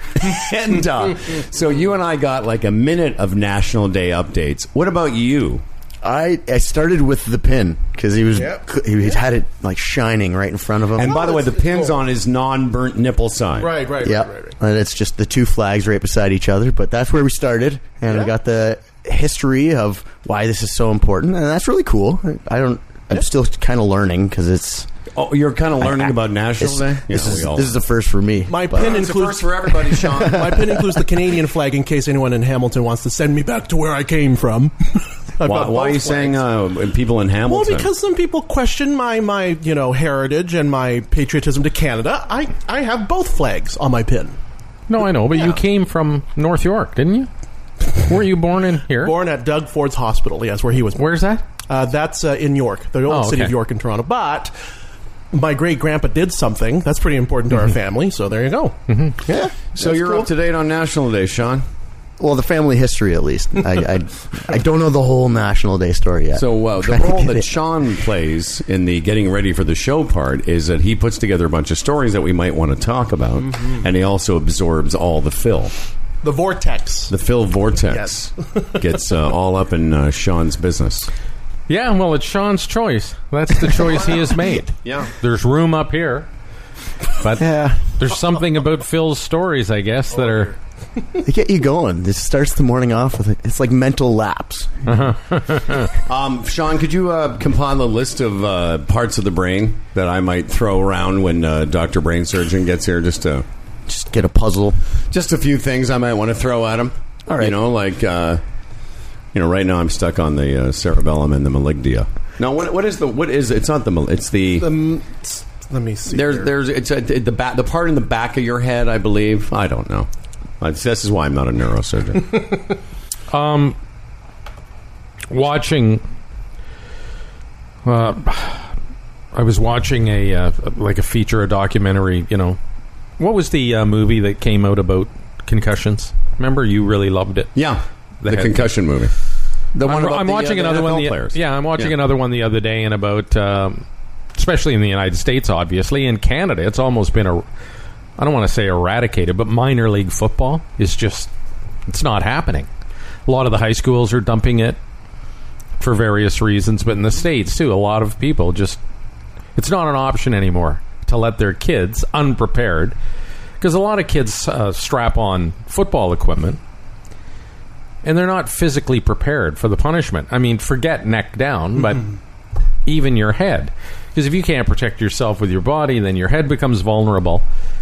and uh, so you and I got like a minute of National Day updates. What about you? I, I started with the pin because he was Yep. he had it like shining right in front of him. And by the way, the pin's on his non-burnt nipple side. Right, right, Yep. right, right, right. And it's just the two flags right beside each other. But that's where we started, and Yeah. I got the history of why this is so important, and that's really cool. I don't. I'm still kind of learning because it's. Oh, you're kind of learning I- about National it's- Day? This, Yeah, is, we all this is the first for me. My but- pin It's a includes first for everybody, Sean. My pin includes the Canadian flag in case anyone in Hamilton wants to send me back to where I came from. I've Why, got why are both you flags. saying uh, people in Well, Hamilton? because some people question my, my you know heritage and my patriotism to Canada. I, I have both flags on my pin. No, I know, but you came from North York, didn't you? Were you born in here? Born at Doug Ford's Hospital, yes, where he was. Where's that? Uh, that's uh, in York, the old Oh, city okay. of York in Toronto. But my great grandpa did something that's pretty important to our family. So there you go. Mm-hmm. Yeah. so that's you're cool. up to date on National Day, Sean. Well, the family history, at least. I, I, I don't know the whole National Day story yet. So uh, the Trying to role get that it. Sean plays in the getting ready for the show part is that he puts together a bunch of stories that we might want to talk about, Mm-hmm. and he also absorbs all the fill. The vortex. The Phil vortex gets uh, all up in uh, Sean's business. Yeah, well, it's Sean's choice. That's the choice he has made. Yeah. There's room up here. But Yeah. there's something about Phil's stories, I guess, that are They get you going. This starts the morning off with it's like mental lapse. um, Sean, could you uh, compile a list of uh, parts of the brain that I might throw around when uh, Doctor Brain Surgeon gets here? Just to just get a puzzle. Just a few things I might want to throw at him. All right. You know, like uh, you know, right now I'm stuck on the uh, cerebellum and the malignia. No, what what is the what is it's not the mal- it's the. the let me see. There's here. there's it's a, the back the part in the back of your head, I believe. I don't know. This is why I'm not a neurosurgeon. um, watching, uh, I was watching a uh, like a feature, a documentary. You know, what was the uh, movie that came out about concussions? Remember, you really loved it. Yeah, the, the head. concussion movie. The one I'm, about I'm the, watching uh, the another N F L one. The, players. yeah, I'm watching Yeah. another one the other day, and about, um, especially in the United States, obviously in Canada, it's almost been a. I don't want to say eradicated, but minor league football is just, it's not happening. A lot of the high schools are dumping it for various reasons, but in the States, too, a lot of people just, it's not an option anymore to let their kids, unprepared, because a lot of kids uh, strap on football equipment, and they're not physically prepared for the punishment. I mean, forget neck down, but even your head. Because if you can't protect yourself with your body, then your head becomes vulnerable.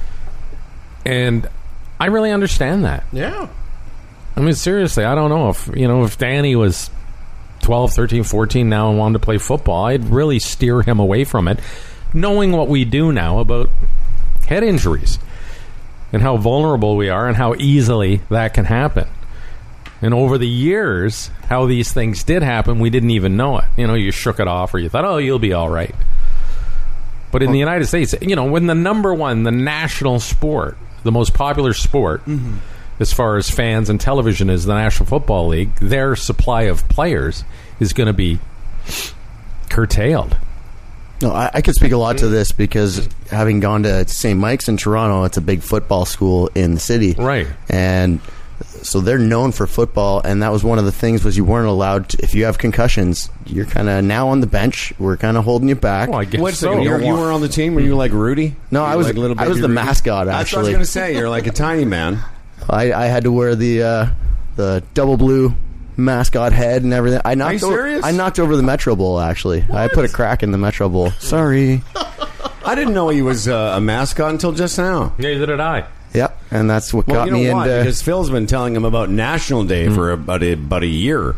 And I really understand that. Yeah. I mean, seriously, I don't know if, you know, if Danny was twelve, thirteen, fourteen now and wanted to play football, I'd really steer him away from it, knowing what we do now about head injuries and how vulnerable we are and how easily that can happen. And over the years, how these things did happen, we didn't even know it. You know, you shook it off or you thought, oh, you'll be all right. But in the United States, you know, when the number one, the national sport, the most popular sport, mm-hmm. as far as fans and television is the National Football League, their supply of players is going to be curtailed. No, I, I could speak a lot to this because having gone to Saint Mike's in Toronto, it's a big football school in the city. Right. And so they're known for football, and that was one of the things was you weren't allowed to, if you have concussions, you're kind of now on the bench. We're kind of holding you back. Well, I guess Wait a so. second, you, you were on the team? Were you like Rudy? No, Were I you was like little I was baby the Rudy? mascot, That's what I actually. was going to say. You're like a tiny man. I, I had to wear the uh, the double blue mascot head and everything. I knocked Are you over, serious? I knocked over the Metro Bowl, actually. I put a crack in the Metro Bowl. Sorry. I didn't know he was uh, a mascot until just now. Neither did I. Yep, and that's what Well, got you know me why? into... Because Phil's been telling him about National Day mm. for about a, about a year.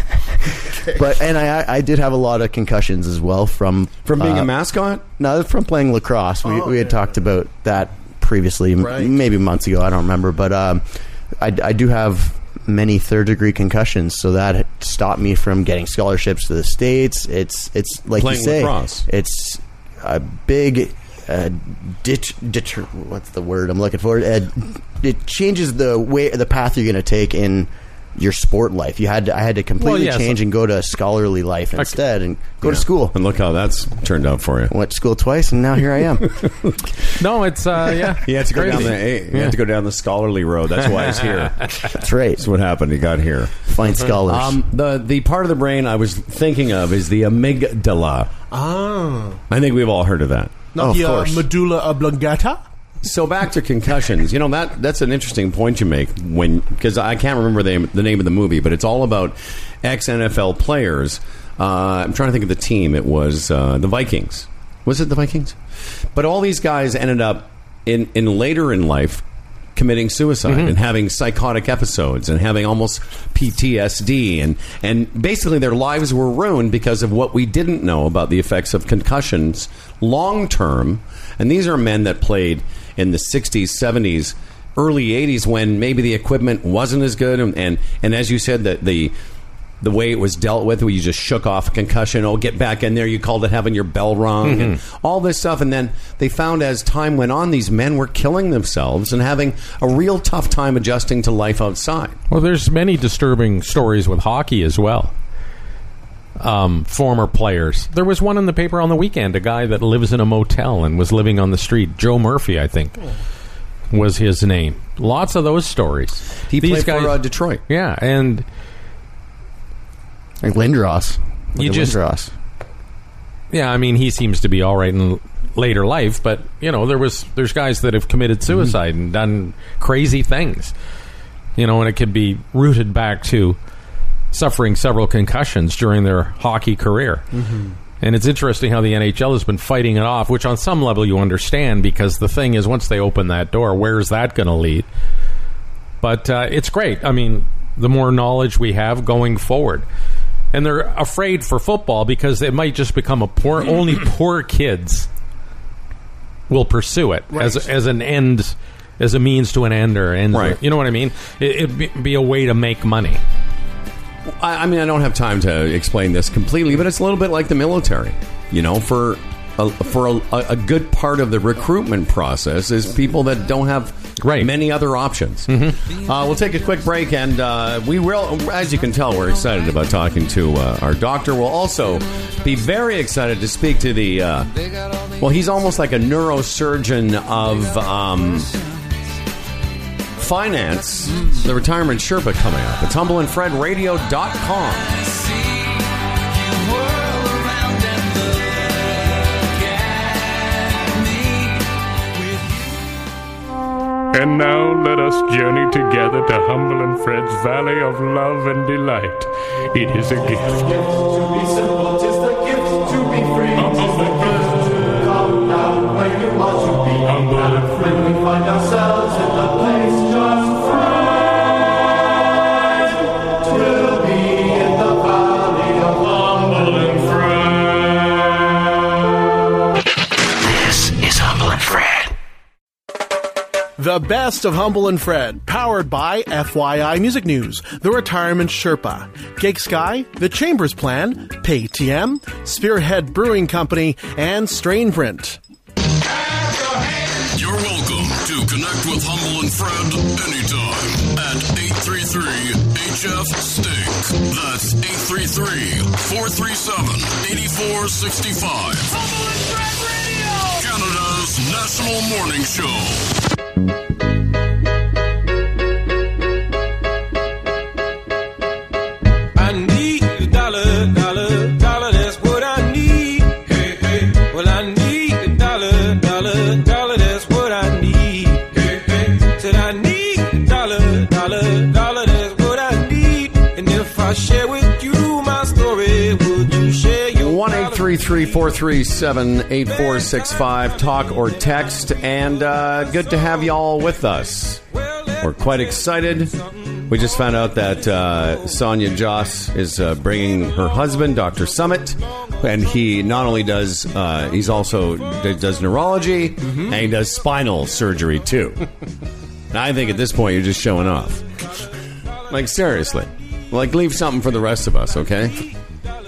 But and I I did have a lot of concussions as well from From being uh, a mascot? No, from playing lacrosse. We Oh, we had okay. talked about that previously, m- Right. maybe months ago. I don't remember, but um, I I do have many third degree concussions, so that stopped me from getting scholarships to the States. It's it's like Playing you say, lacrosse. it's a big. Uh, dit, deter, what's the word I'm looking for? Uh, it changes the way, the path you're going to take in your sport life. You had to, I had to completely Well, yes. change and go to a scholarly life instead, and go to Yeah. school. And look how that's turned out for you. Went to school twice, and now here I am. No, it's, uh, yeah. He had to go Crazy. down the he Yeah. had to go down the scholarly road. That's why he's here. That's right. That's what happened. He got here. Find scholars. Um, the the part of the brain I was thinking of is the amygdala. Ah. I think we've all heard of that. Not Oh, of the uh, course. medulla oblongata? So back to concussions. You know that that's an interesting point you make when because I can't remember the, the name of the movie, but it's all about ex N F L players. Uh, I'm trying to think of the team. It was uh, the Vikings. Was it the Vikings? But all these guys ended up in in later in life committing suicide Mm-hmm. and having psychotic episodes and having almost P T S D and and basically their lives were ruined because of what we didn't know about the effects of concussions long term. And these are men that played in the sixties, seventies, early eighties when maybe the equipment wasn't as good and and, and as you said that the the way it was dealt with, where you just shook off a concussion, oh, get back in there, you called it having your bell rung, Mm-hmm. and all this stuff. And then they found as time went on, these men were killing themselves and having a real tough time adjusting to life outside. Well, there's many disturbing stories with hockey as well. Um, former players. There was one in the paper on the weekend, a guy that lives in a motel and was living on the street. Joe Murphy, I think, was his name. Lots of those stories. He These played for uh, Detroit. Yeah, and like Lindros. Look You at just- Lindros. yeah, I mean, he seems to be all right in later life, but you know, there was there's guys that have committed suicide and done crazy things. You know, and it could be rooted back to suffering several concussions during their hockey career. Mm-hmm. And it's interesting how the N H L has been fighting it off, which on some level you understand, because the thing is, once they open that door, where's that going to lead? But uh, it's great. I mean, the more knowledge we have going forward. And they're afraid for football because it might just become a poor, only poor kids will pursue it Right. as as an end, as a means to an end, or end. Right. You know what I mean? It, it'd be- be a way to make money. I, I mean, I don't have time to explain this completely, but it's a little bit like the military. You know, for a, for a, a good part of the recruitment process is people that don't have many other options. Mm-hmm. Uh, we'll take a quick break, and uh, we will, as you can tell, we're excited about talking to uh, our doctor. We'll also be very excited to speak to the, uh, well, he's almost like a neurosurgeon of um, finance, the Retirement Sherpa coming up. It's humble and fred radio dot com. And now let us journey together to Humble and Fred's Valley of Love and Delight. It is a gift. To be simple, 'tis the gift to be free. Tis the gift to come down where you want to be. Humble and free, we find ourselves in the place just right. We'll be in the valley of Humble and Fred. This is Humble and Fred. The best of Humble and Fred, powered by F Y I Music News, The Retirement Sherpa, Gig Sky, The Chambers Plan, Pay T M, Spearhead Brewing Company, and Strain Print. You're welcome to connect with Humble and Fred anytime at eight three three H F Stink. That's eight three three, four three seven, eight four six five. Humble and Fred Radio! Canada's national morning show. I need a dollar, dollar, dollar, that's what I need. Hey, hey. Well, I need a dollar, dollar, dollar, that's what I need. Hey, hey. Said I need a dollar, dollar, dollar, that's what I need. And if I share with you my story, would you share your one eight three three, four three seven, eight four six five. Talk or text. And uh, good to have you all with us. We're quite excited. We just found out that uh, Sonia Joss is uh, bringing her husband, Doctor Summit, and he not only does, uh, he's also does neurology, and he does spinal surgery too. And I think at this point you're just showing off. Like seriously, like leave something for the rest of us, okay?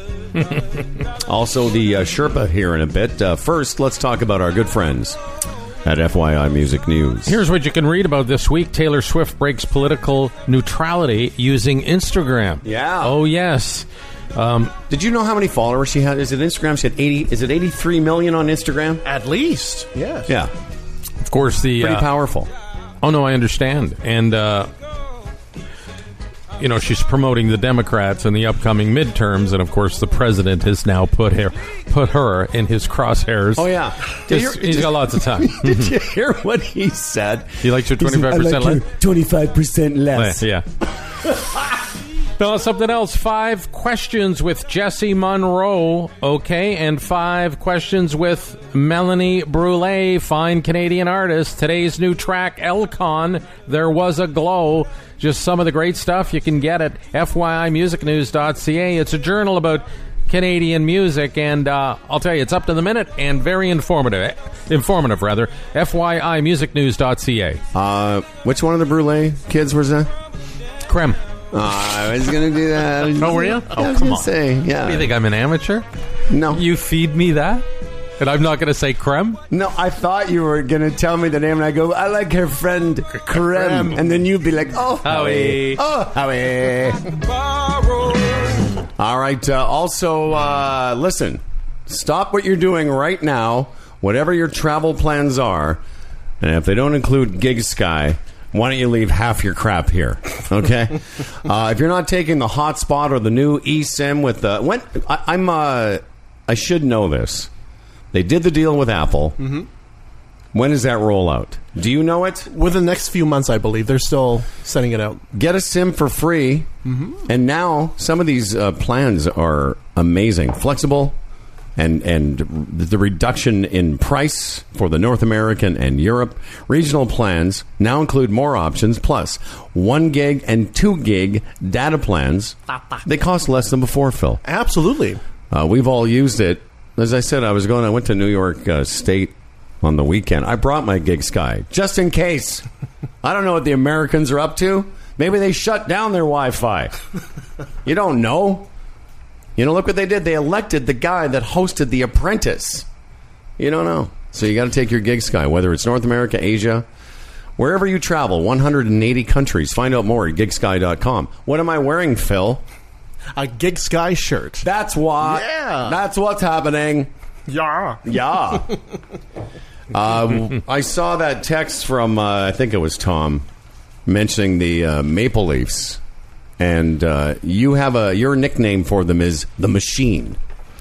Also, the uh, Sherpa here in a bit. Uh, first, let's talk about our good friends at F Y I Music News. Here's what you can read about this week. Taylor Swift breaks political neutrality using Instagram. Yeah. Oh, yes. Um, Did you know how many followers she had? Is it Instagram? She had eighty. Is it eighty-three million on Instagram? At least, yes. Yeah. Of course, the Pretty uh, powerful. Oh no, I understand. And uh, you know, she's promoting the Democrats in the upcoming midterms, and of course, the president has now put her put her in his crosshairs. Oh yeah, Did he's, he's got lots of time. Did you hear what he said? He likes your twenty-five percent less. Twenty-five percent less. Yeah. Now, something else. Five questions with Jessie Monroe, okay, and five questions with Melanie Brule, fine Canadian artist. Today's new track, Elcon, There Was a Glow. Just some of the great stuff you can get at F Y I music news dot C A. It's a journal about Canadian music, and uh, I'll tell you, it's up to the minute and very informative. Informative, rather. F Y I music news dot C A. Uh, which one of the Brule kids was that? Creme. Oh, I was going to do that. Oh, were you? I Oh, was come gonna on. Say, yeah. Do you think I'm an amateur? No. You feed me that? And I'm not going to say creme? No, I thought you were going to tell me the name, and I go, I like her friend Creme. And then you'd be like, oh, Howie. Oh, Howie. All right. Uh, also, uh, listen, stop what you're doing right now, whatever your travel plans are. And if they don't include Gig Sky, why don't you leave half your crap here, okay? uh, if you're not taking the hotspot or the new eSIM with the... When, I, I'm, uh, I should know this. They did the deal with Apple. Mm-hmm. When is that rollout? Do you know it? Within the next few months, I believe. They're still setting it out. Get a SIM for free. Mm-hmm. And now some of these uh, plans are amazing. Flexible. And and the reduction in price for the North American and Europe regional plans now include more options, plus one gig and two gig data plans. They cost less than before, Phil. Absolutely. Uh, we've all used it. As I said, I was going. I went to New York uh, State on the weekend. I brought my Gig Sky just in case. I don't know what the Americans are up to. Maybe they shut down their Wi-Fi. You don't know. You know, look what they did. They elected the guy that hosted The Apprentice. You don't know. So you got to take your Gig Sky, whether it's North America, Asia, wherever you travel, one hundred eighty countries. Find out more at gig sky dot com. What am I wearing, Phil? A Gig Sky shirt. That's what. Yeah. That's what's happening. Yeah. Yeah. um, I saw that text from, uh, I think it was Tom, mentioning the uh, Maple Leafs. And uh, you have a your nickname for them is the Machine.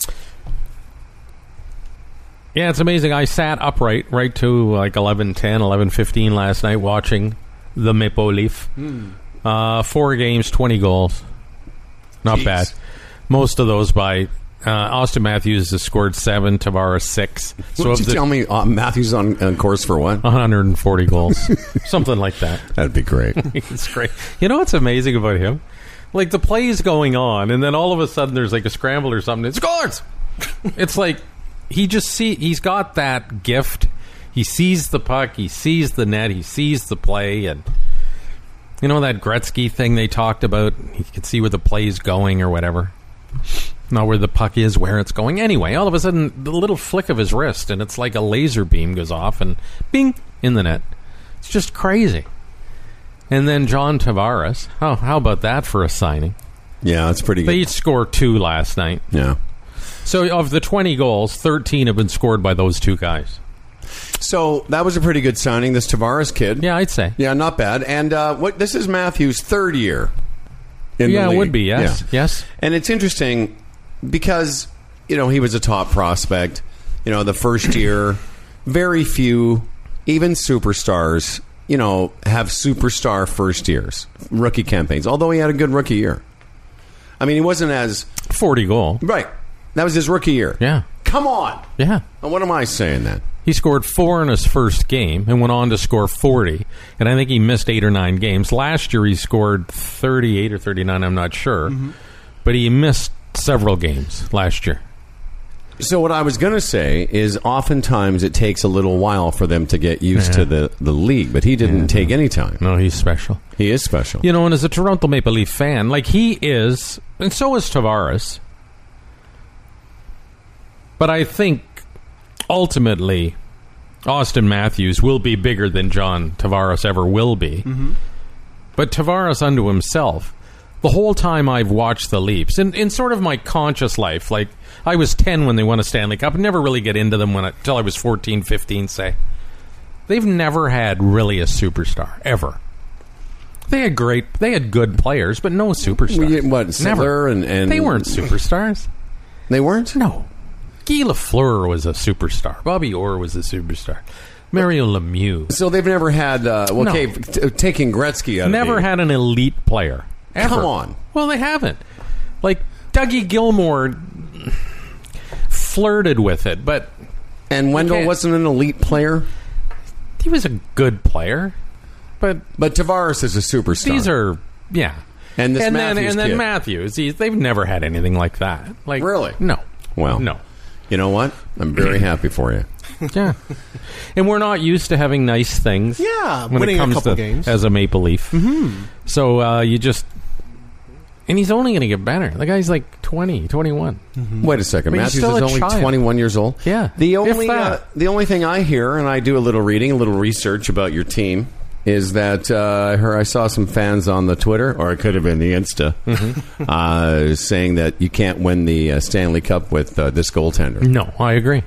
Yeah, it's amazing. I sat upright right to like eleven ten, eleven fifteen last night watching the Maple Leaf. Hmm. Uh, four games, twenty goals. Not Jeez. bad. Most of those by uh, Austin Matthews has scored seven, Tavares six. So Would you the, tell me uh, Matthews on, on course for what? one hundred forty goals. Something like that. That'd be great. It's great. You know what's amazing about him? Like, the play is going on, and then all of a sudden there's like a scramble or something. It scores! It's like he just see he's got that gift. He sees the puck, he sees the net, he sees the play, and you know that Gretzky thing they talked about? He can see where the play is going or whatever. Not where the puck is, where it's going. Anyway, all of a sudden, the little flick of his wrist, and it's like a laser beam goes off, and bing, in the net. It's just crazy. And then John Tavares. Oh, how about that for a signing? Yeah, that's pretty good. They each scored two last night. Yeah. So of the twenty goals, thirteen have been scored by those two guys. So that was a pretty good signing, this Tavares kid. Yeah, I'd say. Yeah, not bad. And uh, what this is Matthews' third year in yeah, the league. it would be, yes. Yeah. Yes. And it's interesting because, you know, he was a top prospect. You know, the first year, very few, even superstars, you know, have superstar first years, rookie campaigns, although he had a good rookie year. I mean, he wasn't as... forty goal. Right. That was his rookie year. Yeah. Come on. Yeah. And what am I saying then? He scored four in his first game and went on to score forty. And I think he missed eight or nine games. Last year he scored thirty-eight or thirty-nine, I'm not sure. Mm-hmm. But he missed several games last year. So what I was going to say is oftentimes it takes a little while for them to get used Yeah. to the, the league, but he didn't Yeah. take any time. No, he's special. He is special. You know, and as a Toronto Maple Leaf fan, like he is, and so is Tavares. But I think ultimately Austin Matthews will be bigger than John Tavares ever will be. Mm-hmm. But Tavares unto himself, the whole time I've watched the Leafs, in, in sort of my conscious life, like I was ten when they won a Stanley Cup, I never really get into them when I, until I was fourteen, fifteen, say. They've never had really a superstar, ever. They had great, they had good players, but no superstars. What, Sittler Never. and, and... They weren't superstars. They weren't? No. Guy Lafleur was a superstar. Bobby Orr was a superstar. Mario Lemieux. So they've never had, uh, well, No. okay, t- taking Gretzky out Never of the, had an elite player. Ever. Come on. Well, they haven't. Like, Dougie Gilmour flirted with it, but... And Wendell Okay. wasn't an elite player? He was a good player, but... But Tavares is a superstar. These are... Yeah. And this and Matthews then, and then kid. Matthews. He, they've never had anything like that. Like Really? No. Well, No. you know what? I'm very happy for you. Yeah. And we're not used to having nice things. Yeah, when winning it a comes couple to, games. as a Maple Leaf. Mm-hmm. So uh, you just... And he's only going to get better. The guy's like twenty, twenty-one. Wait a second. But he's Matthews still is a only child. twenty-one years old. Yeah. The If only that. uh, the only thing I hear, and I do a little reading, a little research about your team, is that uh, I heard I saw some fans on the Twitter, or it could have been the Insta, Mm-hmm. uh, saying that you can't win the uh, Stanley Cup with uh, this goaltender. No, I agree.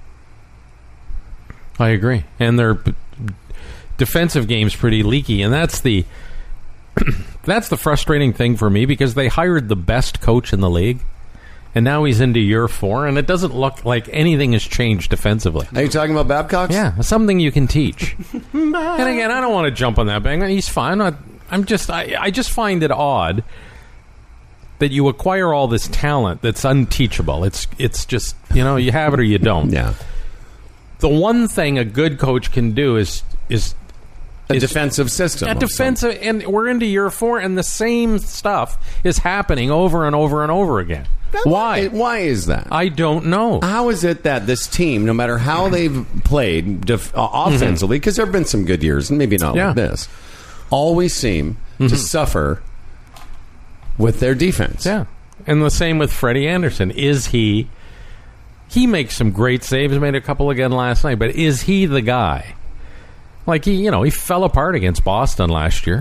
I agree. And their b- defensive game's pretty leaky, and that's the that's the frustrating thing for me because they hired the best coach in the league, and now he's into year four, and it doesn't look like anything has changed defensively. Are you talking about Babcock? Yeah, something you can teach. And again, I don't want to jump on that bang. He's fine. I'm, not, I'm just, I, I just find it odd that you acquire all this talent that's unteachable. It's, it's just, you know, you have it or you don't. Yeah. The one thing a good coach can do is is a is, defensive system. A defensive, and we're into year four, and the same stuff is happening over and over and over again. Why? Why is that? I don't know. How is it that this team, no matter how they've played def- uh, offensively, because there have been some good years, and maybe not Yeah. like this, always seem Mhm. to suffer with their defense? Yeah. And the same with Freddie Anderson. Is he... He makes some great saves. He made a couple again last night. But is he the guy? Like, he, you know, he fell apart against Boston last year.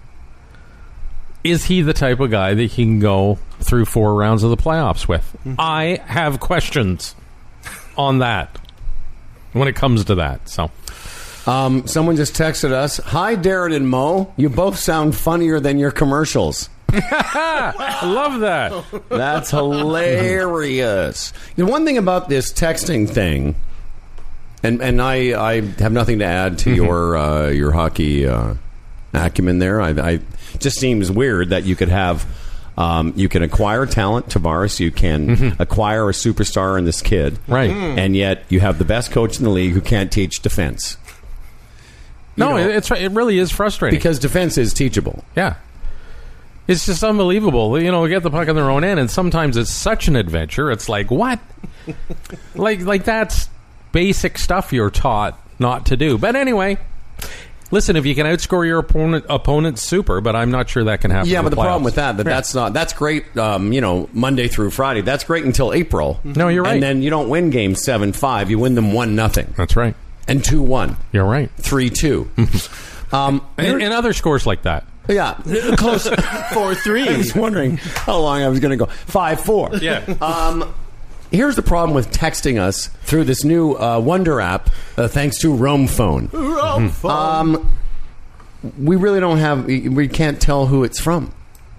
Is he the type of guy that he can go through four rounds of the playoffs with? Mm-hmm. I have questions on that when it comes to that. So, um, someone just texted us, "Hi, Darren and Mo. You both sound funnier than your commercials." I love that. That's hilarious. The one thing about this texting thing, and and I, I have nothing to add to your uh, your hockey uh, acumen there. I, I just seems weird that you could have um, you can acquire talent, Tavares. You can mm-hmm. acquire a superstar in this kid, right? Mm. And yet you have the best coach in the league who can't teach defense. You no, know, it's it really is frustrating because defense is teachable. Yeah. It's just unbelievable. You know, we get the puck on their own end, and sometimes it's such an adventure. It's like, what? like, like that's basic stuff you're taught not to do. But anyway, listen, if you can outscore your opponent, opponent, super. But I'm not sure that can happen. Yeah, in but the, the problem with that, that yeah. that's not that's great. Um, you know, Monday through Friday, that's great until April. No, you're right. And then you don't win games seven five. You win them one nothing. That's right. And two one. You're right. Three two. um, and, and other scores like that. Yeah, close. four three. I was wondering how long I was going to go. five four. Yeah. Um, here's the problem with texting us through this new uh, Wonder app, uh, thanks to Roam Phone. Roam Phone. Um, we really don't have. We, we can't tell who it's from.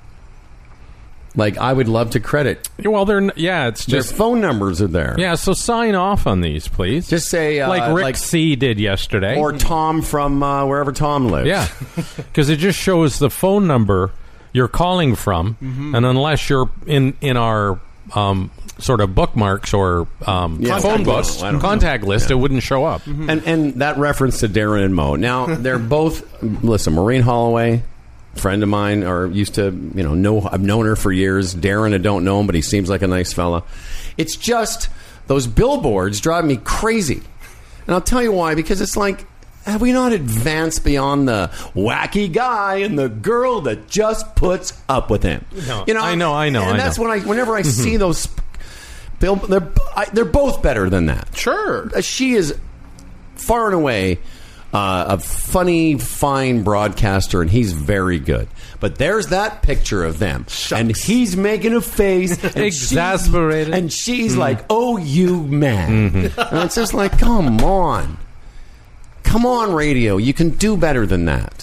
Like, I would love to credit. Well, they're yeah, it's Their just phone numbers are there. yeah. So sign off on these, please. Just say uh, like Rick like, C did yesterday, or Tom from uh, wherever Tom lives. yeah, because it just shows the phone number you're calling from, Mm-hmm. and unless you're in in our um, sort of bookmarks or um, Yeah, phone I book don't know. I don't contact know. list, Yeah. it wouldn't show up. Mm-hmm. And and that reference to Darren and Mo. Now they're both. Listen, Maureen Holloway, friend of mine, or used to, you know, know I've known her for years. Darren, I don't know him, but he seems like a nice fella. It's just those billboards drive me crazy, and I'll tell you why. Because it's like, have we not advanced beyond the wacky guy and the girl that just puts up with him? No, you know, I know, I know, and I that's know. when I, whenever I see those, bill, they're I, they're both better than that. Sure. Uh, She is far and away uh, a funny, fine broadcaster, and he's very good. But there's that picture of them, and he's making a face, and Exasperated. she's, and she's like, "Oh, you man!" And it's just like, come on, come on, radio, you can do better than that.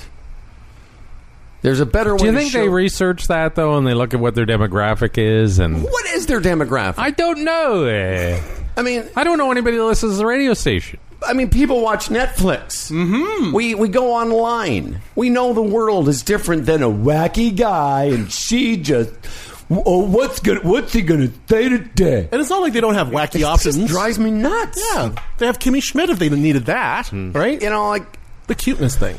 There's a better way. Do you to think show- they research that though, and they look at what their demographic is? And what is their demographic? I don't know. Eh. I mean, I don't know anybody that listens to the radio station. I mean, people watch Netflix. Mm-hmm. We we go online. We know the world is different than a wacky guy, and she just. Oh, what's gonna, what's he gonna say today? And it's not like they don't have wacky It options. just drives me nuts. Yeah, they have Kimmy Schmidt if they needed that, right? You know, like the cuteness thing.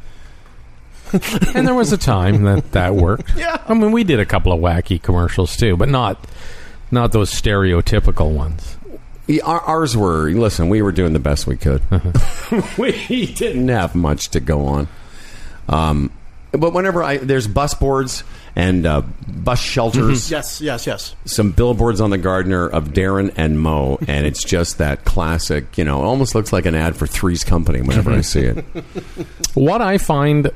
And there was a time that that worked. Yeah. I mean, we did a couple of wacky commercials too, but not not those stereotypical ones. Yeah, our, ours were. Listen, we were doing the best we could. We didn't have much to go on. Um, but whenever I there's bus boards and uh, bus shelters. Yes, yes, yes. Some billboards on the Gardner of Darren and Mo, and it's just that classic, you know, it almost looks like an ad for Three's Company whenever I see it. What I find,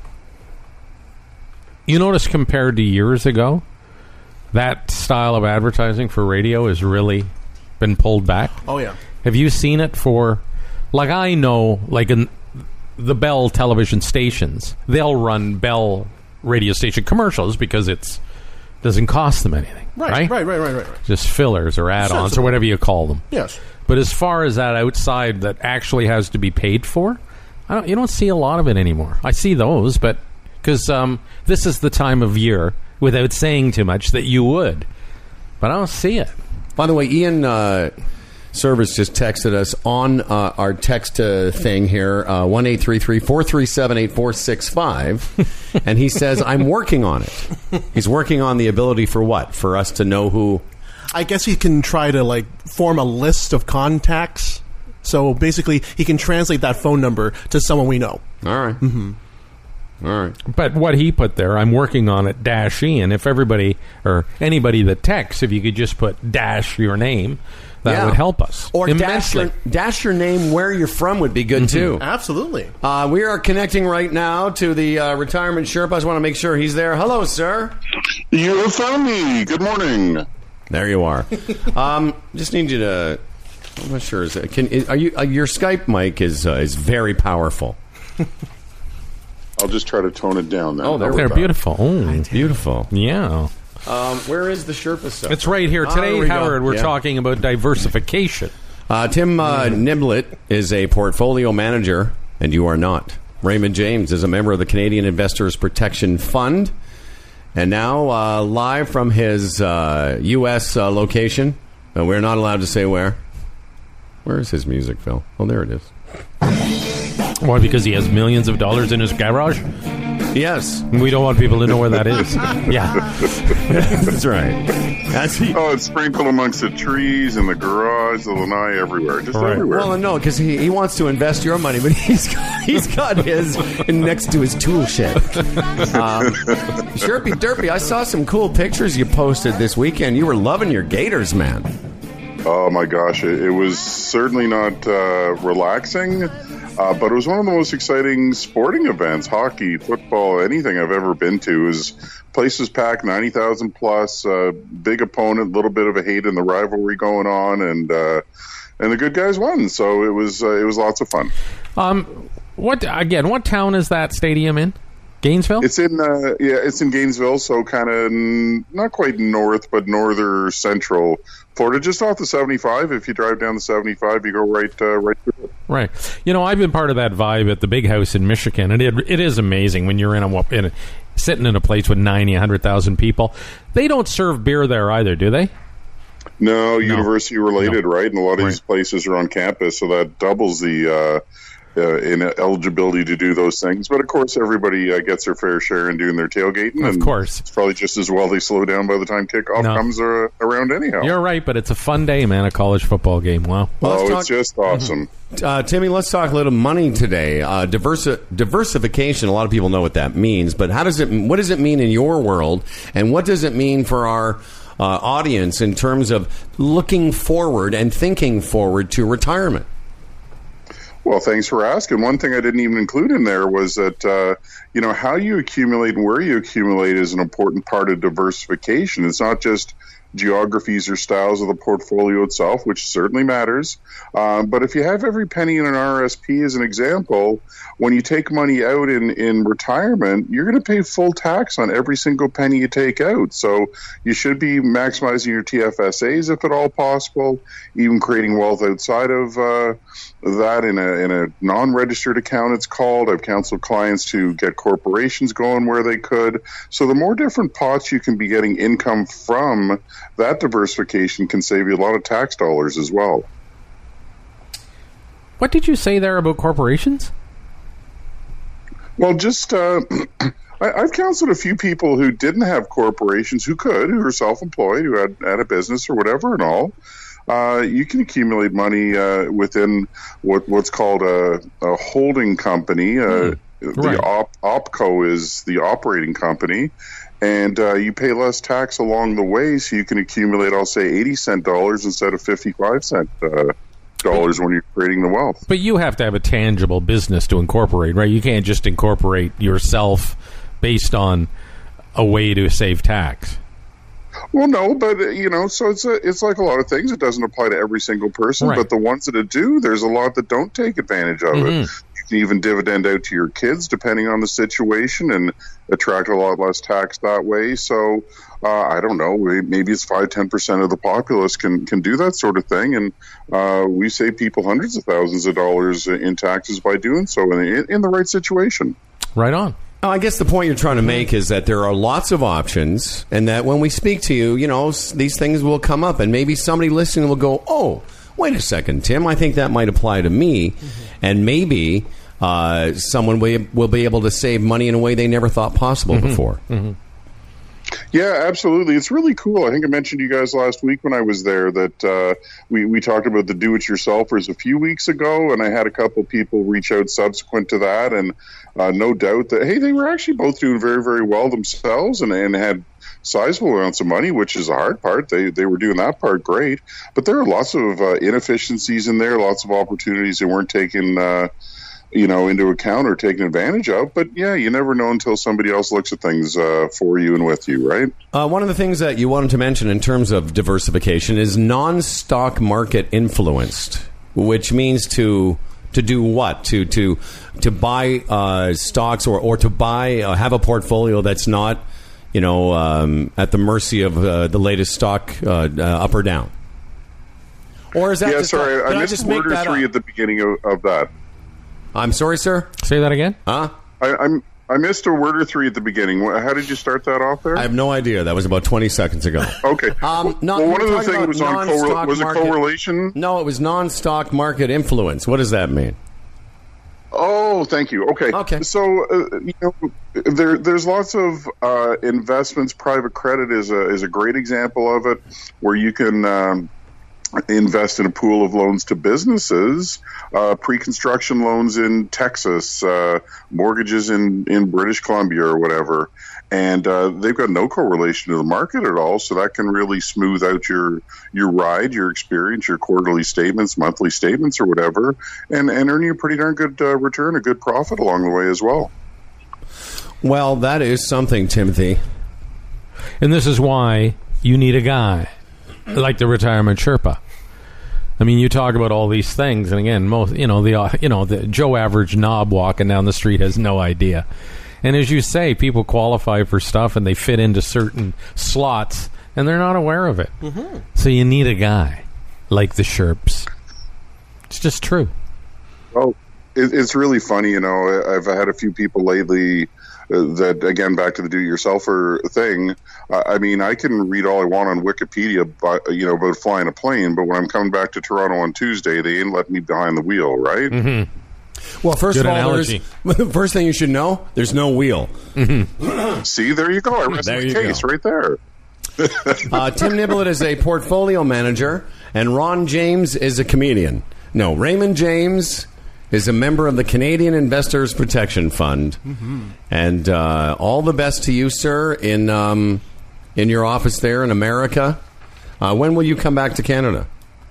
you notice compared to years ago, that style of advertising for radio has really been pulled back. Oh, yeah. Have you seen it for, like, I know, like in the Bell television stations, they'll run Bell radio station commercials because it's doesn't cost them anything. Right, Right, right, right, right, right. right. Just fillers or add-ons Sensible. or whatever you call them. Yes. But as far as that outside that actually has to be paid for, I don't. You don't see a lot of it anymore. I see those, but because um, this is the time of year, without saying too much, that you would. But I don't see it. By the way, Ian uh, Service just texted us on uh, our text uh, thing here, uh, one eight three three, four three seven, eight four six five, and he says, I'm working on it. He's working on the ability for what? For us to know who... I guess he can try to like form a list of contacts. So basically, he can translate that phone number to someone we know. All right. Mm-hmm. All right. But what he put there, I'm working on it, dash Ian. If everybody, or anybody that texts, if you could just put dash your name, that Yeah. would help us. Or dash immensely. your, dash your name, where you're from would be good, too. Absolutely. Uh, we are connecting right now to the uh, retirement Sherpa. I just want to make sure he's there. Hello, sir. You found me. Good morning. There you are. um, just need you to... I'm not sure. Is it, can is, are you? Uh, your Skype mic is uh, is very powerful. I'll just try to tone it down. Then. Oh, there They're we go. beautiful. Oh, beautiful. Yeah. Um, where is the Sherpa stuff? It's right here. Ah, Today, there we go. Howard, we're Yeah. talking about diversification. Uh, Tim uh, Niblett is a portfolio manager, and you are not. Raymond James is a member of the Canadian Investors Protection Fund, and now uh, live from his uh, U S uh, location. Uh, we're not allowed to say where. Where is his music, Phil? Oh, there it is. Why? Because he has millions of dollars in his garage? Yes. We don't want people to know where that is. Yeah. That's right. That's he. Oh, it's sprinkled amongst the trees and the garage, the lanai, everywhere. Just Right. everywhere. Well, no, because he, he wants to invest your money, but he's got, he's got his next to his tool shed. Um, Sherpy Derpy, I saw some cool pictures you posted this weekend. You were loving your Gators, man. Oh my gosh, it, it was certainly not uh, relaxing, uh, but it was one of the most exciting sporting events, hockey, football, anything I've ever been to. It was places packed, ninety thousand plus, uh, big opponent, little bit of a hate in the rivalry going on, and uh, and the good guys won. So it was uh, it was lots of fun. Um, what again? What town is that stadium in? Gainesville? It's in uh, yeah, it's in Gainesville, so kind of n- not quite north, but northern central Florida, just off the seventy-five. If you drive down the seventy-five, you go right uh, right through it. Right. You know, I've been part of that vibe at the Big House in Michigan, and it it is amazing when you're in a, in a sitting in a place with ninety, one hundred thousand people. They don't serve beer there either, do they? No, university related, No. right? And a lot of these places are on campus, so that doubles the uh, uh, in eligibility to do those things. But of course, everybody uh, gets their fair share in doing their tailgating. Of and course. it's probably just as well they slow down by the time kickoff No. comes uh, around. Anyhow, You're right, but it's a fun day, man, a college football game. Wow. oh, it's just awesome. Uh, Timmy, let's talk a little money today. Uh, diversi- diversification. A lot of people know what that means, but how does it? What does it mean in your world, and what does it mean for our uh, audience in terms of looking forward and thinking forward to retirement? Well, thanks for asking. One thing I didn't even include in there was that, uh, you know, how you accumulate and where you accumulate is an important part of diversification. It's not just geographies or styles of the portfolio itself, which certainly matters. Um, but if you have every penny in an R S P as an example, when you take money out in, in retirement, you're going to pay full tax on every single penny you take out. So you should be maximizing your T F S As if at all possible, even creating wealth outside of uh, that in a, in a non-registered account, it's called. I've counseled clients to get corporations going where they could. So the more different pots you can be getting income from, that diversification can save you a lot of tax dollars as well. What did you say there about corporations? Well, just uh, I, I've counseled a few people who didn't have corporations, who could, who are self-employed, who had, had a business or whatever and all. Uh, you can accumulate money uh, within what what's called a, a holding company. Uh, Mm, the right. op, opco is the operating company, and uh, you pay less tax along the way, so you can accumulate, I'll say, eighty cent dollars instead of fifty-five cent uh, dollars when you're creating the wealth. But you have to have a tangible business to incorporate, right? You can't just incorporate yourself based on a way to save tax. Well, no, but uh, you know, so it's a, it's like a lot of things. It doesn't apply to every single person, Right. but the ones that it do, there's a lot that don't take advantage of Mhm. it. can even dividend out to your kids depending on the situation and attract a lot less tax that way. So uh, I don't know, maybe it's five, ten percent of the populace can, can do that sort of thing. And uh, we save people hundreds of thousands of dollars in taxes by doing so in, in the right situation. Right on. Oh, I guess the point you're trying to make is that there are lots of options, and that when we speak to you, you know, s- these things will come up, and maybe somebody listening will go, oh, wait a second, Tim, I think that might apply to me, and maybe uh, someone will, will be able to save money in a way they never thought possible Mm-hmm. before. Mm-hmm. Yeah, absolutely. It's really cool. I think I mentioned to you guys last week when I was there that uh, we, we talked about the do-it-yourselfers a few weeks ago, and I had a couple people reach out subsequent to that, and uh, no doubt that, hey, they were actually both doing very, very well themselves and, and had sizable amounts of money, which is the hard part. They they were doing that part great. But there are lots of uh, inefficiencies in there, lots of opportunities that weren't taken uh, you know, into account or taken advantage of. But yeah, you never know until somebody else looks at things uh, for you and with you, right? Uh, one of the things that you wanted to mention in terms of diversification is non-stock market influenced, which means to to do what? To to to buy uh, stocks or, or to buy uh, have a portfolio that's not, you know, um, at the mercy of uh, the latest stock uh, uh, up or down. Or is that yeah, just sorry, did I I missed just a make word or that three up? at the beginning of, of that. I'm sorry, sir. Say that again. Huh? I, I'm I missed a word or three at the beginning. Wha- How did you start that off there? I have no idea. That was about twenty seconds ago. Okay. Um, not, well, one we're of the talking things about was on non-stock correl- was it market- correlation. No, it was non-stock market influence. What does that mean? Oh, thank you. Okay. Okay. So, uh, you know, there, there's lots of uh, investments. Private credit is a is a great example of it, where you can um, invest in a pool of loans to businesses, uh, pre-construction loans in Texas, uh, mortgages in, in British Columbia or whatever. And uh, they've got no correlation to the market at all, so that can really smooth out your your ride, your experience, your quarterly statements, monthly statements, or whatever, and, and earn you a pretty darn good uh, return, a good profit along the way as well. Well, that is something, Timothy. And this is why you need a guy like the Retirement Sherpa. I mean, you talk about all these things, and again, most you know the uh, you know the Joe average knob walking down the street has no idea. And as you say, people qualify for stuff and they fit into certain slots and they're not aware of it. Mm-hmm. So you need a guy like the Sherps. It's just true. Well, it, it's really funny, you know. I've had a few people lately uh, that, again, back to the do-it-yourselfer thing. Uh, I mean, I can read all I want on Wikipedia, but, you know, about flying a plane, but when I'm coming back to Toronto on Tuesday, they ain't letting me behind the wheel, right? Mm-hmm. Well, first Good of all, analogy. there's, the first thing you should know, there's no wheel. See, there you go. I rest There the you case go. right there. Uh, Tim Niblett is a portfolio manager, and Ron James is a comedian. No, Raymond James is a member of the Canadian Investors Protection Fund. Mm-hmm. And uh, all the best to you, sir, in um, in your office there in America. Uh, when will you come back to Canada?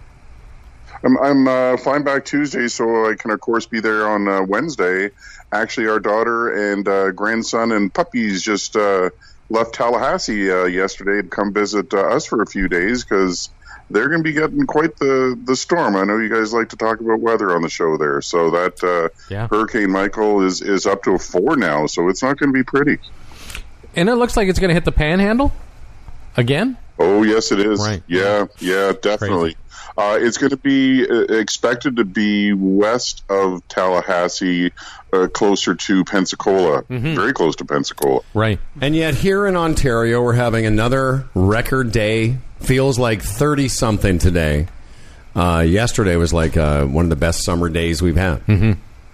I'm, I'm uh, flying back Tuesday, so I can, of course, be there on uh, Wednesday. Actually, our daughter and uh, grandson and puppies just uh, left Tallahassee uh, yesterday to come visit uh, us for a few days because they're going to be getting quite the, the storm. I know you guys like to talk about weather on the show there. So that uh, Yeah. Hurricane Michael is, is up to a four now, so it's not going to be pretty. And it looks like it's going to hit the Panhandle again. Oh, yes, it is. Right. Yeah, yeah, definitely. Uh, it's going to be uh, expected to be west of Tallahassee, uh, closer to Pensacola, very close to Pensacola. Right. And yet here in Ontario, we're having another record day. Feels like thirty-something today. Uh, yesterday was like uh, one of the best summer days we've had. Mm-hmm.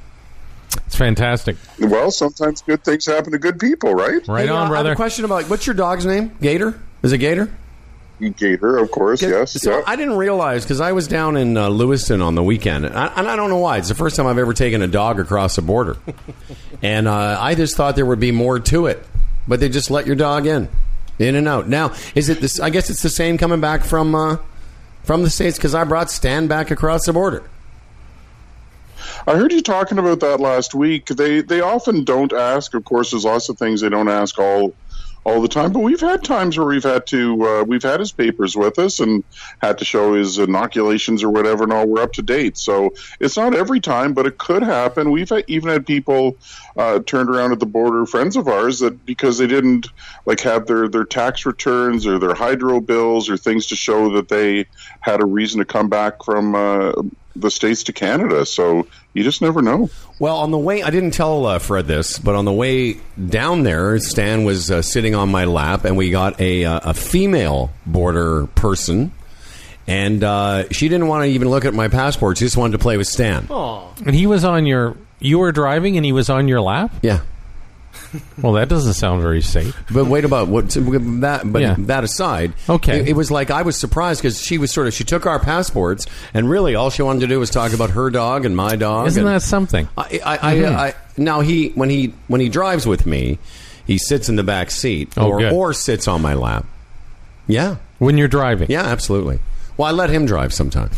It's fantastic. Well, sometimes good things happen to good people, right? Right Hey, uh, on, I have brother. a question about, what's your dog's name? Gator? Is it Gator? Gator, of course, yes. So yeah. I didn't realize, because I was down in uh, Lewiston on the weekend, and I, and I don't know why. It's the first time I've ever taken a dog across the border. and uh, I just thought there would be more to it. But they just let your dog in, in and out. Now, is it this? I guess it's the same coming back from uh, from the States, because I brought Stan back across the border. I heard you talking about that last week. They they often don't ask. Of course, there's lots of things they don't ask all all the time. But we've had times where we've had to, uh, we've had his papers with us and had to show his inoculations or whatever, and all we're up to date. So it's not every time, but it could happen. We've had, even had people uh, turned around at the border, friends of ours, that because they didn't like have their, their tax returns or their hydro bills or things to show that they had a reason to come back from uh, the States to Canada. So you just never know. Well, on the way, I didn't tell uh, Fred this, but on the way down there, Stan was uh, sitting on my lap, and we got a, uh, a female border person, and uh, she didn't want to even look at my passport. She just wanted to play with Stan. Aww. And he was on your... You were driving, and he was on your lap? Yeah. Well, that doesn't sound very safe. But wait about what that. But Yeah. that aside, Okay. it, it was like I was surprised because she was sort of she took our passports, and really all she wanted to do was talk about her dog and my dog. Isn't and that something? I, I, I, Mhm. I now he when he when he drives with me, he sits in the back seat Oh, or good. or sits on my lap. Yeah, when you're driving. Yeah, absolutely. Well, I let him drive sometimes.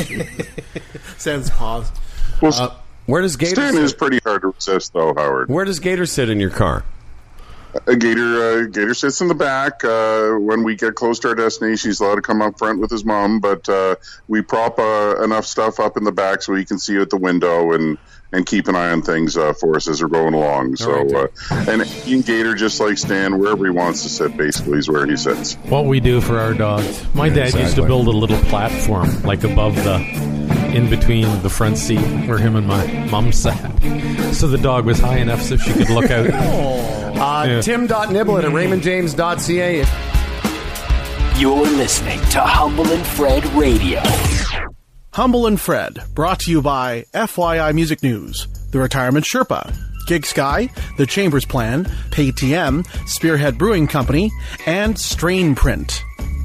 Sans pause. Well, Uh, where does Gator Stan sit? is pretty hard to resist, though, Howard. Where does Gator sit in your car? A Gator, uh, Gator sits in the back. Uh, when we get close to our destination, he's allowed to come up front with his mom, but uh, we prop uh, enough stuff up in the back so he can see out the window and, and keep an eye on things uh, for us as we're going along. So, uh, and he and Gator, just like Stan, wherever he wants to sit, basically, is where he sits. What we do for our dogs. My dad used to Exactly. build a little platform, like above the... in between the front seat where him and my mom sat. So the dog was high enough so she could look out. Uh, Yeah. Tim.Niblet at raymond james dot c a. You're listening to Humble and Fred Radio. Humble and Fred, brought to you by F Y I Music News, The Retirement Sherpa, Gig Sky, The Chambers Plan, Paytm, Spearhead Brewing Company, and Strain Print.